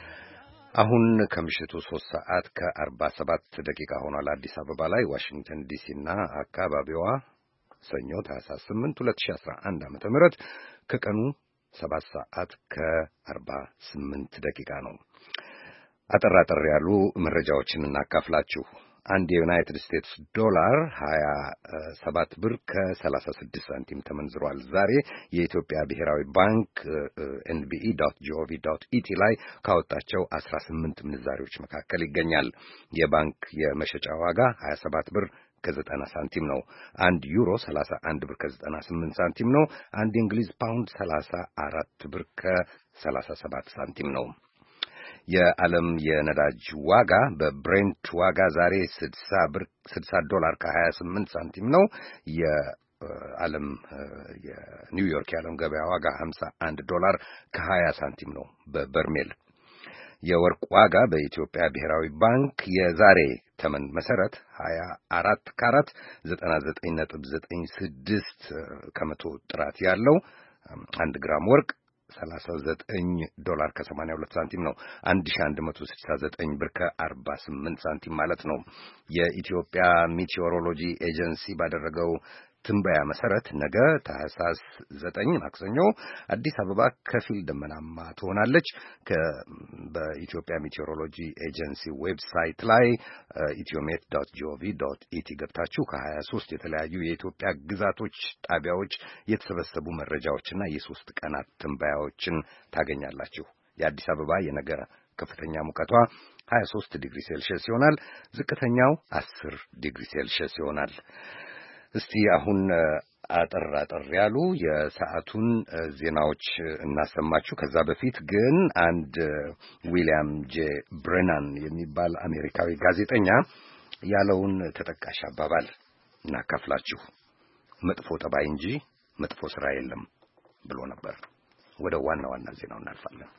አሁን ከምሽቱ ሶስት ሰዓት ከአርባ ሰባት ደቂቃ ሆኗል አዲስ አበባ ላይ። ዋሽንግተን ዲሲና አካባቢዋ ሰኞ ታህሳስ ስምንት ሁለት ሺህ አስራ አንድ ዓመተ ምህረት ከቀኑ ሰባት ሰዓት ከአርባ ስምንት ደቂቃ ነው። አጠር አጠር ያሉ መረጃዎችን እናካፍላችሁ። አንድ የዩናይትድ ስቴትስ ዶላር ሀያ ሰባት ብር ከሰላሳ ስድስት ሳንቲም ተመንዝሯል። ዛሬ የኢትዮጵያ ብሔራዊ ባንክ ኤን ቢ ኢ ዶት ጂ ኦ ቪ ዶት ኢ ቲ ላይ ካወጣቸው አስራ ስምንት ምንዛሪዎች መካከል ይገኛል። የባንክ የመሸጫ ዋጋ ሀያ ሰባት ብር ከዘጠና ሳንቲም ነው። አንድ ዩሮ ሰላሳ አንድ ብር ከዘጠና ስምንት ሳንቲም ነው። አንድ የእንግሊዝ ፓውንድ ሰላሳ አራት ብር ከሰላሳ ሰባት ሳንቲም ነው። የዓለም የነዳጅ ዋጋ በብሬንት ዋጋ ዛሬ ስድሳ ብር ስድሳ ዶላር ከሀያ ስምንት ሳንቲም ነው። የዓለም የኒውዮርክ የዓለም ገበያ ዋጋ ሀምሳ አንድ ዶላር ከሀያ ሳንቲም ነው በበርሜል። የወርቅ ዋጋ በኢትዮጵያ ብሔራዊ ባንክ የዛሬ ተመን መሰረት ሀያ አራት ካራት ዘጠና ዘጠኝ ነጥብ ዘጠኝ ስድስት ከመቶ ጥራት ያለው አንድ ግራም ወርቅ ሰላሳ ዘጠኝ ዶላር ከሰማንያ ሁለት ሳንቲም ነው። አንድ ሺህ አንድ መቶ ስልሳ ዘጠኝ ብር ከአርባ ስምንት ሳንቲም ማለት ነው። የኢትዮጵያ ሚቲዮሮሎጂ ኤጀንሲ ባደረገው ትንበያ መሰረት ነገ ታህሳስ ዘጠኝ ማክሰኞ አዲስ አበባ ከፊል ደመናማ ትሆናለች። በኢትዮጵያ ሚቲዮሮሎጂ ኤጀንሲ ዌብሳይት ላይ ኢትዮሜት ዶት ጂ ኦ ቪ ዶት ኢ ቲ ገብታችሁ ከሀያ ሦስት የተለያዩ የኢትዮጵያ ግዛቶች ጣቢያዎች የተሰበሰቡ መረጃዎችና የሶስት ቀናት ትንበያዎችን ታገኛላችሁ። የአዲስ አበባ የነገ ከፍተኛ ሙቀቷ ሀያ ሦስት ዲግሪ ሴልሺየስ ይሆናል። ዝቅተኛው አስር ዲግሪ ሴልሺየስ ይሆናል። እስቲ አሁን አጠር አጠር ያሉ የሰዓቱን ዜናዎች እናሰማችሁ። ከዛ በፊት ግን አንድ ዊሊያም ጄ ብሬናን የሚባል አሜሪካዊ ጋዜጠኛ ያለውን ተጠቃሽ አባባል እናካፍላችሁ። መጥፎ ጠባይ እንጂ መጥፎ ስራ የለም ብሎ ነበር። ወደ ዋና ዋና ዜናው እናልፋለን።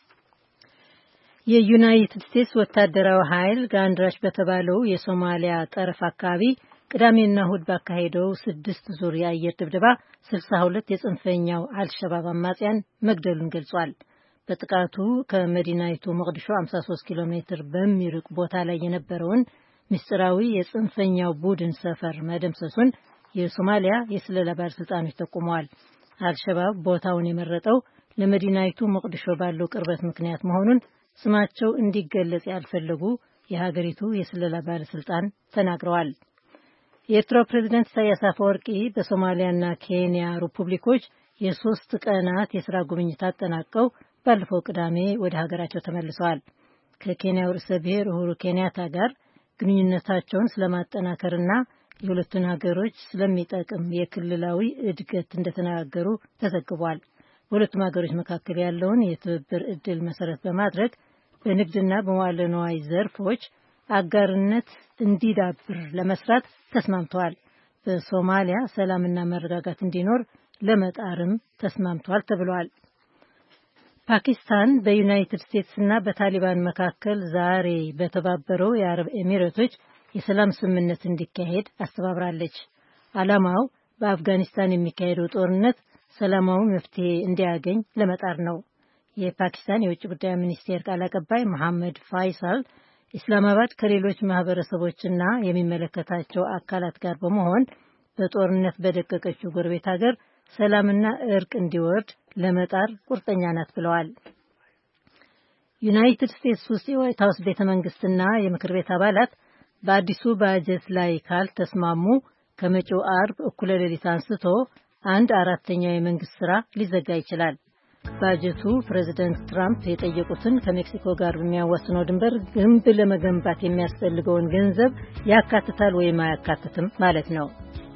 የዩናይትድ ስቴትስ ወታደራዊ ኃይል ጋንድራሽ በተባለው የሶማሊያ ጠረፍ አካባቢ ቅዳሜና እሁድ ባካሄደው ስድስት ዙር የአየር ድብደባ ስልሳ ሁለት የጽንፈኛው አልሸባብ አማጽያን መግደሉን ገልጿል። በጥቃቱ ከመዲናይቱ ሞቃዲሾ ሃምሳ ሶስት ኪሎ ሜትር በሚርቅ ቦታ ላይ የነበረውን ምስጢራዊ የጽንፈኛው ቡድን ሰፈር መደምሰሱን የሶማሊያ የስለላ ባለስልጣኖች ጠቁመዋል። አልሸባብ ቦታውን የመረጠው ለመዲናይቱ ሞቃዲሾ ባለው ቅርበት ምክንያት መሆኑን ስማቸው እንዲገለጽ ያልፈለጉ የሀገሪቱ የስለላ ባለስልጣን ተናግረዋል። የኤርትራው ፕሬዝዳንት ኢሳያስ አፈወርቂ በሶማሊያና ኬንያ ሪፑብሊኮች የሶስት ቀናት የሥራ ጉብኝት አጠናቀው ባለፈው ቅዳሜ ወደ ሀገራቸው ተመልሰዋል። ከኬንያው ርዕሰ ብሔር ኡሁሩ ኬንያታ ጋር ግንኙነታቸውን ስለማጠናከርና የሁለቱን ሀገሮች ስለሚጠቅም የክልላዊ እድገት እንደተነጋገሩ ተዘግቧል። በሁለቱም ሀገሮች መካከል ያለውን የትብብር እድል መሰረት በማድረግ በንግድና በመዋዕለ ንዋይ ዘርፎች አጋርነት እንዲዳብር ለመስራት ተስማምተዋል። በሶማሊያ ሰላምና መረጋጋት እንዲኖር ለመጣርም ተስማምተዋል ተብሏል። ፓኪስታን በዩናይትድ ስቴትስና በታሊባን መካከል ዛሬ በተባበረው የአረብ ኤሚሬቶች የሰላም ስምምነት እንዲካሄድ አስተባብራለች። ዓላማው በአፍጋኒስታን የሚካሄደው ጦርነት ሰላማዊ መፍትሄ እንዲያገኝ ለመጣር ነው። የፓኪስታን የውጭ ጉዳይ ሚኒስቴር ቃል አቀባይ መሐመድ ፋይሳል ኢስላማባድ ከሌሎች ማህበረሰቦችና የሚመለከታቸው አካላት ጋር በመሆን በጦርነት በደቀቀችው ጎረቤት ሀገር ሰላምና እርቅ እንዲወርድ ለመጣር ቁርጠኛ ናት ብለዋል። ዩናይትድ ስቴትስ ውስጥ የዋይት ሀውስ ቤተ መንግስትና የምክር ቤት አባላት በአዲሱ ባጀት ላይ ካልተስማሙ ከመጪው አርብ እኩለ ሌሊት አንስቶ አንድ አራተኛው የመንግስት ስራ ሊዘጋ ይችላል። ባጀቱ ፕሬዚደንት ትራምፕ የጠየቁትን ከሜክሲኮ ጋር በሚያዋስነው ድንበር ግንብ ለመገንባት የሚያስፈልገውን ገንዘብ ያካትታል ወይም አያካትትም ማለት ነው።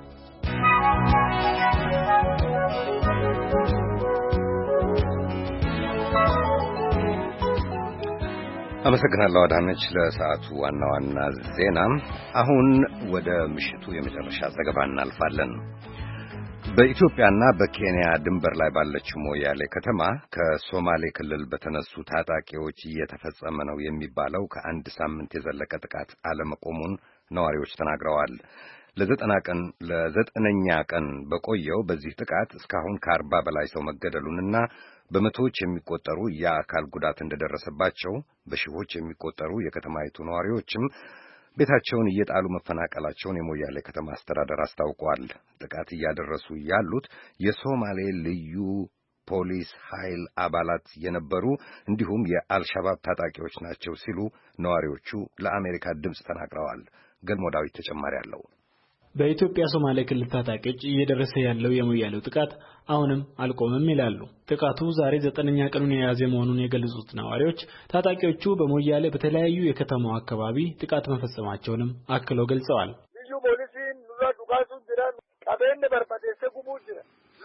አመሰግናለሁ አዳነች ለሰዓቱ ዋና ዋና ዜና። አሁን ወደ ምሽቱ የመጨረሻ ዘገባ እናልፋለን። በኢትዮጵያና በኬንያ ድንበር ላይ ባለችው ሞያሌ ከተማ ከሶማሌ ክልል በተነሱ ታጣቂዎች እየተፈጸመ ነው የሚባለው ከአንድ ሳምንት የዘለቀ ጥቃት አለመቆሙን ነዋሪዎች ተናግረዋል። ለዘጠና ቀን ለዘጠነኛ ቀን በቆየው በዚህ ጥቃት እስካሁን ከአርባ በላይ ሰው መገደሉንና በመቶዎች የሚቆጠሩ የአካል ጉዳት እንደደረሰባቸው በሺዎች የሚቆጠሩ የከተማይቱ ነዋሪዎችም ቤታቸውን እየጣሉ መፈናቀላቸውን የሞያሌ ከተማ አስተዳደር አስታውቋል። ጥቃት እያደረሱ ያሉት የሶማሌ ልዩ ፖሊስ ኃይል አባላት የነበሩ እንዲሁም የአልሻባብ ታጣቂዎች ናቸው ሲሉ ነዋሪዎቹ ለአሜሪካ ድምፅ ተናግረዋል። ገልሞ ዳዊት ተጨማሪ አለው። በኢትዮጵያ ሶማሌ ክልል ታጣቂዎች እየደረሰ ያለው የሞያሌው ጥቃት አሁንም አልቆምም ይላሉ። ጥቃቱ ዛሬ ዘጠነኛ ቀኑን የያዘ መሆኑን የገለጹት ነዋሪዎች ታጣቂዎቹ በሞያሌ በተለያዩ የከተማው አካባቢ ጥቃት መፈጸማቸውንም አክለው ገልጸዋል። ልዩ ፖሊሲን ኑራ ዱጋሱ ጅራን ቀበን በርባዴሰ ጉቡ ጅራ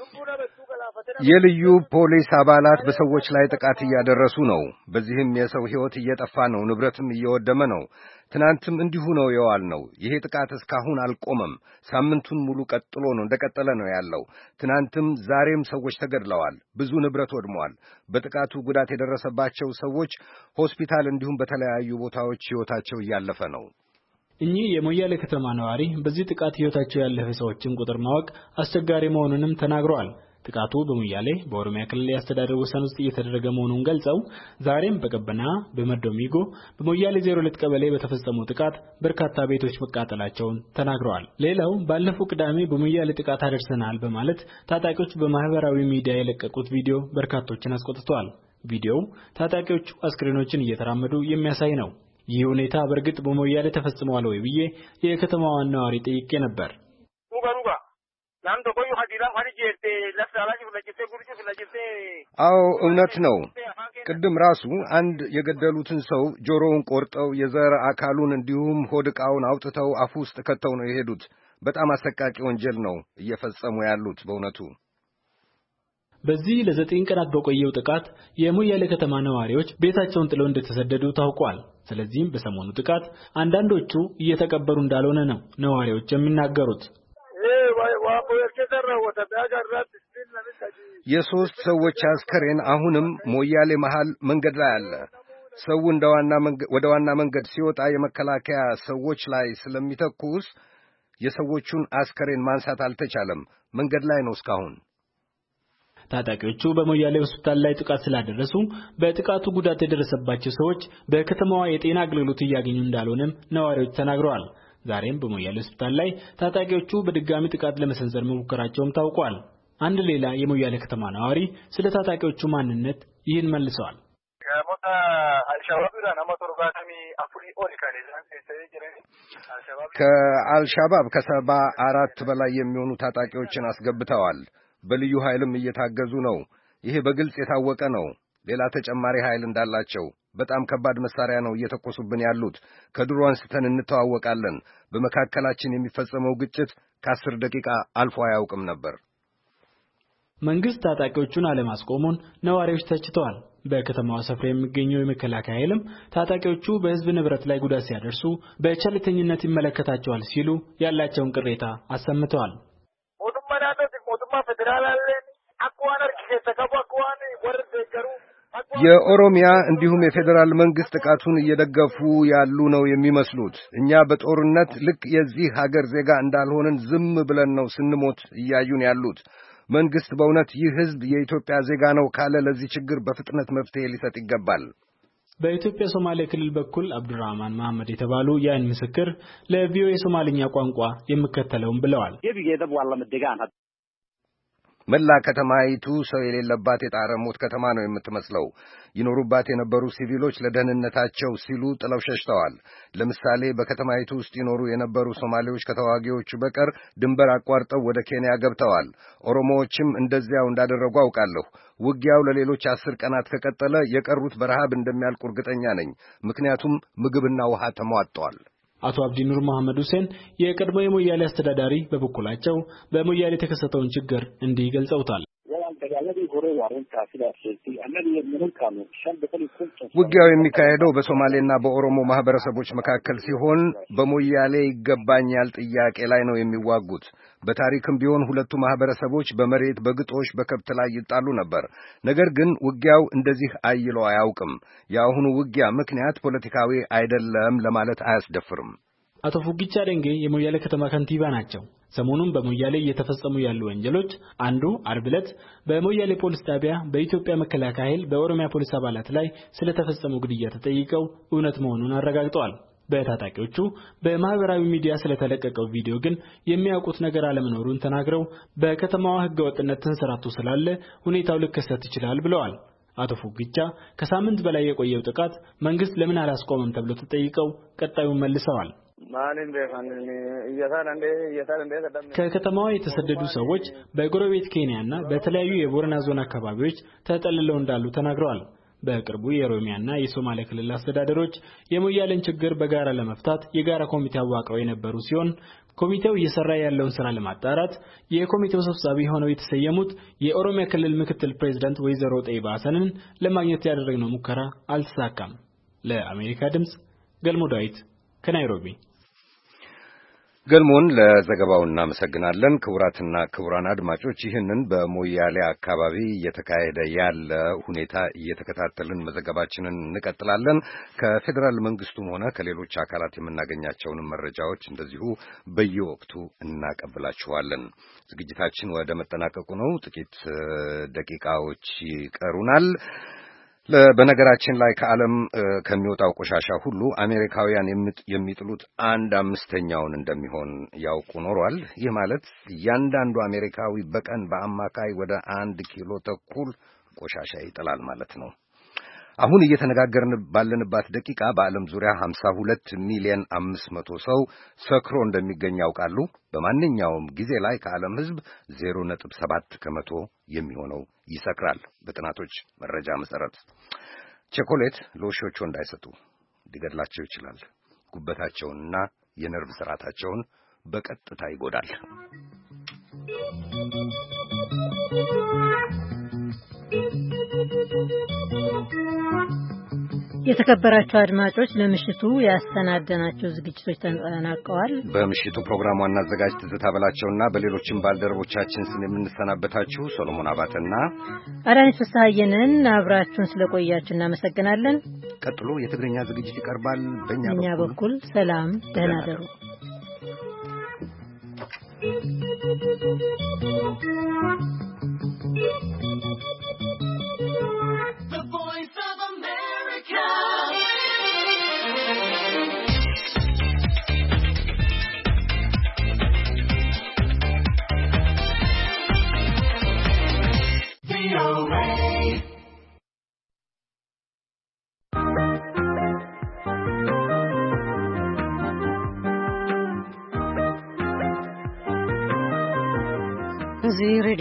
የልዩ ፖሊስ አባላት በሰዎች ላይ ጥቃት እያደረሱ ነው። በዚህም የሰው ሕይወት እየጠፋ ነው፣ ንብረትም እየወደመ ነው። ትናንትም እንዲሁ ነው የዋል ነው። ይሄ ጥቃት እስካሁን አልቆመም። ሳምንቱን ሙሉ ቀጥሎ ነው እንደቀጠለ ነው ያለው። ትናንትም ዛሬም ሰዎች ተገድለዋል፣ ብዙ ንብረት ወድሟል። በጥቃቱ ጉዳት የደረሰባቸው ሰዎች ሆስፒታል እንዲሁም በተለያዩ ቦታዎች ሕይወታቸው እያለፈ ነው። እኚህ የሞያሌ ከተማ ነዋሪ በዚህ ጥቃት ሕይወታቸው ያለፈ ሰዎችን ቁጥር ማወቅ አስቸጋሪ መሆኑንም ተናግረዋል። ጥቃቱ በሞያሌ በኦሮሚያ ክልል ያስተዳደር ወሰን ውስጥ እየተደረገ መሆኑን ገልጸው ዛሬም በቀበና በመዶሚጎ በሞያሌ ዜሮ ሁለት ቀበሌ በተፈጸመው ጥቃት በርካታ ቤቶች መቃጠላቸውን ተናግረዋል። ሌላው ባለፈው ቅዳሜ በሞያሌ ጥቃት አደርሰናል በማለት ታጣቂዎች በማህበራዊ ሚዲያ የለቀቁት ቪዲዮ በርካቶችን አስቆጥቷል። ቪዲዮው ታጣቂዎቹ አስክሬኖችን እየተራመዱ የሚያሳይ ነው። ይህ ሁኔታ በእርግጥ በሞያሌ ተፈጽሟል ወይ ብዬ የከተማዋን ነዋሪ ጠይቄ ነበር። አዎ እውነት ነው። ቅድም ራሱ አንድ የገደሉትን ሰው ጆሮውን ቆርጠው የዘር አካሉን እንዲሁም ሆድ ዕቃውን አውጥተው አፉ ውስጥ ከተው ነው የሄዱት። በጣም አሰቃቂ ወንጀል ነው እየፈጸሙ ያሉት በእውነቱ። በዚህ ለዘጠኝ ቀናት በቆየው ጥቃት የሞያሌ ከተማ ነዋሪዎች ቤታቸውን ጥለው እንደተሰደዱ ታውቋል። ስለዚህም በሰሞኑ ጥቃት አንዳንዶቹ እየተቀበሩ እንዳልሆነ ነው ነዋሪዎች የሚናገሩት። የሶስት ሰዎች አስከሬን አሁንም ሞያሌ መሃል መንገድ ላይ አለ። ሰው ወደ ዋና መንገድ ሲወጣ የመከላከያ ሰዎች ላይ ስለሚተኩስ የሰዎቹን አስከሬን ማንሳት አልተቻለም። መንገድ ላይ ነው እስካሁን። ታጣቂዎቹ በሞያሌ ሆስፒታል ላይ ጥቃት ስላደረሱ በጥቃቱ ጉዳት የደረሰባቸው ሰዎች በከተማዋ የጤና አገልግሎት እያገኙ እንዳልሆነም ነዋሪዎች ተናግረዋል። ዛሬም በሞያሌ ሆስፒታል ላይ ታጣቂዎቹ በድጋሚ ጥቃት ለመሰንዘር መሞከራቸውም ታውቋል። አንድ ሌላ የሞያሌ ከተማ ነዋሪ ስለ ታጣቂዎቹ ማንነት ይህን መልሰዋል። ከአልሻባብ ከሰባ አራት በላይ የሚሆኑ ታጣቂዎችን አስገብተዋል። በልዩ ኃይልም እየታገዙ ነው። ይሄ በግልጽ የታወቀ ነው። ሌላ ተጨማሪ ኃይል እንዳላቸው በጣም ከባድ መሳሪያ ነው እየተኮሱብን ያሉት። ከድሮ አንስተን እንተዋወቃለን። በመካከላችን የሚፈጸመው ግጭት ከአስር ደቂቃ አልፎ አያውቅም ነበር። መንግስት ታጣቂዎቹን አለማስቆሙን ነዋሪዎች ተችተዋል። በከተማዋ ሰፍራ የሚገኘው የመከላከያ ኃይልም ታጣቂዎቹ በህዝብ ንብረት ላይ ጉዳት ሲያደርሱ በቸልተኝነት ይመለከታቸዋል ሲሉ ያላቸውን ቅሬታ አሰምተዋል። የኦሮሚያ እንዲሁም የፌዴራል መንግስት ጥቃቱን እየደገፉ ያሉ ነው የሚመስሉት። እኛ በጦርነት ልክ የዚህ ሀገር ዜጋ እንዳልሆንን ዝም ብለን ነው ስንሞት እያዩን ያሉት። መንግስት በእውነት ይህ ህዝብ የኢትዮጵያ ዜጋ ነው ካለ ለዚህ ችግር በፍጥነት መፍትሄ ሊሰጥ ይገባል። በኢትዮጵያ ሶማሌ ክልል በኩል አብዱራህማን መሐመድ የተባሉ የአይን ምስክር ለቪኦኤ ሶማሊኛ ቋንቋ የሚከተለውን ብለዋል። መላ ከተማይቱ ሰው የሌለባት የጣረ ሞት ከተማ ነው የምትመስለው። ይኖሩባት የነበሩ ሲቪሎች ለደህንነታቸው ሲሉ ጥለው ሸሽተዋል። ለምሳሌ በከተማይቱ ውስጥ ይኖሩ የነበሩ ሶማሌዎች ከተዋጊዎቹ በቀር ድንበር አቋርጠው ወደ ኬንያ ገብተዋል። ኦሮሞዎችም እንደዚያው እንዳደረጉ አውቃለሁ። ውጊያው ለሌሎች አስር ቀናት ከቀጠለ የቀሩት በረሃብ እንደሚያልቁ እርግጠኛ ነኝ። ምክንያቱም ምግብና ውሃ ተሟጧል። አቶ አብዲ ኑር መሐመድ ሁሴን የቀድሞ የሞያሌ አስተዳዳሪ በበኩላቸው በሞያሌ የተከሰተውን ችግር እንዲህ ገልጸውታል። ውጊያው የሚካሄደው በሶማሌና በኦሮሞ ማህበረሰቦች መካከል ሲሆን በሞያሌ ይገባኛል ጥያቄ ላይ ነው የሚዋጉት። በታሪክም ቢሆን ሁለቱ ማህበረሰቦች በመሬት በግጦሽ በከብት ላይ ይጣሉ ነበር። ነገር ግን ውጊያው እንደዚህ አይሎ አያውቅም። የአሁኑ ውጊያ ምክንያት ፖለቲካዊ አይደለም ለማለት አያስደፍርም። አቶ ፉጊቻ ደንጌ የሞያሌ ከተማ ከንቲባ ናቸው። ሰሞኑን በሞያሌ እየተፈጸሙ ያሉ ወንጀሎች አንዱ አርብ ዕለት በሞያሌ ፖሊስ ጣቢያ በኢትዮጵያ መከላከያ ኃይል በኦሮሚያ ፖሊስ አባላት ላይ ስለተፈጸሙ ግድያ ተጠይቀው እውነት መሆኑን አረጋግጠዋል። በታጣቂዎቹ በማህበራዊ ሚዲያ ስለተለቀቀው ቪዲዮ ግን የሚያውቁት ነገር አለመኖሩን ተናግረው በከተማዋ ህገወጥነት ተንሰራፍቶ ስላለ ሁኔታው ሊከሰት ይችላል ብለዋል። አቶ ፉጊቻ ከሳምንት በላይ የቆየው ጥቃት መንግስት ለምን አላስቆመም ተብሎ ተጠይቀው ቀጣዩን መልሰዋል። ከከተማዋ የተሰደዱ ሰዎች በጎረቤት ኬንያና በተለያዩ የቦረና ዞን አካባቢዎች ተጠልለው እንዳሉ ተናግረዋል። በቅርቡ የኦሮሚያና የሶማሌ ክልል አስተዳደሮች የሞያሌን ችግር በጋራ ለመፍታት የጋራ ኮሚቴ አዋቅረው የነበሩ ሲሆን ኮሚቴው እየሰራ ያለውን ስራ ለማጣራት የኮሚቴው ሰብሳቢ ሆነው የተሰየሙት የኦሮሚያ ክልል ምክትል ፕሬዝዳንት ወይዘሮ ጠይባ ሐሰንን ለማግኘት ያደረግነው ሙከራ አልተሳካም። ለአሜሪካ ድምጽ ገልሞ ዳዊት ከናይሮቢ። ገልሞን ለዘገባው እናመሰግናለን። ክቡራትና ክቡራን አድማጮች ይህንን በሞያሌ አካባቢ እየተካሄደ ያለ ሁኔታ እየተከታተልን መዘገባችንን እንቀጥላለን። ከፌዴራል መንግስቱም ሆነ ከሌሎች አካላት የምናገኛቸውን መረጃዎች እንደዚሁ በየወቅቱ እናቀብላችኋለን። ዝግጅታችን ወደ መጠናቀቁ ነው። ጥቂት ደቂቃዎች ይቀሩናል። በነገራችን ላይ ከዓለም ከሚወጣው ቆሻሻ ሁሉ አሜሪካውያን የሚጥሉት አንድ አምስተኛውን እንደሚሆን ያውቁ ኖሯል። ይህ ማለት እያንዳንዱ አሜሪካዊ በቀን በአማካይ ወደ አንድ ኪሎ ተኩል ቆሻሻ ይጥላል ማለት ነው። አሁን እየተነጋገርን ባለንባት ደቂቃ በዓለም ዙሪያ ሃምሳ ሁለት ሚሊዮን አምስት መቶ ሰው ሰክሮ እንደሚገኝ ያውቃሉ። በማንኛውም ጊዜ ላይ ከዓለም ሕዝብ ዜሮ ነጥብ ሰባት ከመቶ የሚሆነው ይሰክራል። በጥናቶች መረጃ መሰረት ቸኮሌት ለውሾቹ እንዳይሰጡ ሊገድላቸው ይችላል። ጉበታቸውንና የነርቭ ስርዓታቸውን በቀጥታ ይጎዳል። የተከበራችሁ አድማጮች ለምሽቱ ያስተናደናቸው ዝግጅቶች ተጠናቀዋል። በምሽቱ ፕሮግራሙ ዋና አዘጋጅ ትዝታ በላቸውና በሌሎችም ባልደረቦቻችን ስም የምንሰናበታችሁ ሰሎሞን አባተና አዳነች ፍስሐየንን አብራችሁን ስለቆያችሁ እናመሰግናለን። ቀጥሎ የትግርኛ ዝግጅት ይቀርባል። በእኛ በኩል ሰላም፣ ደህና ደሩ።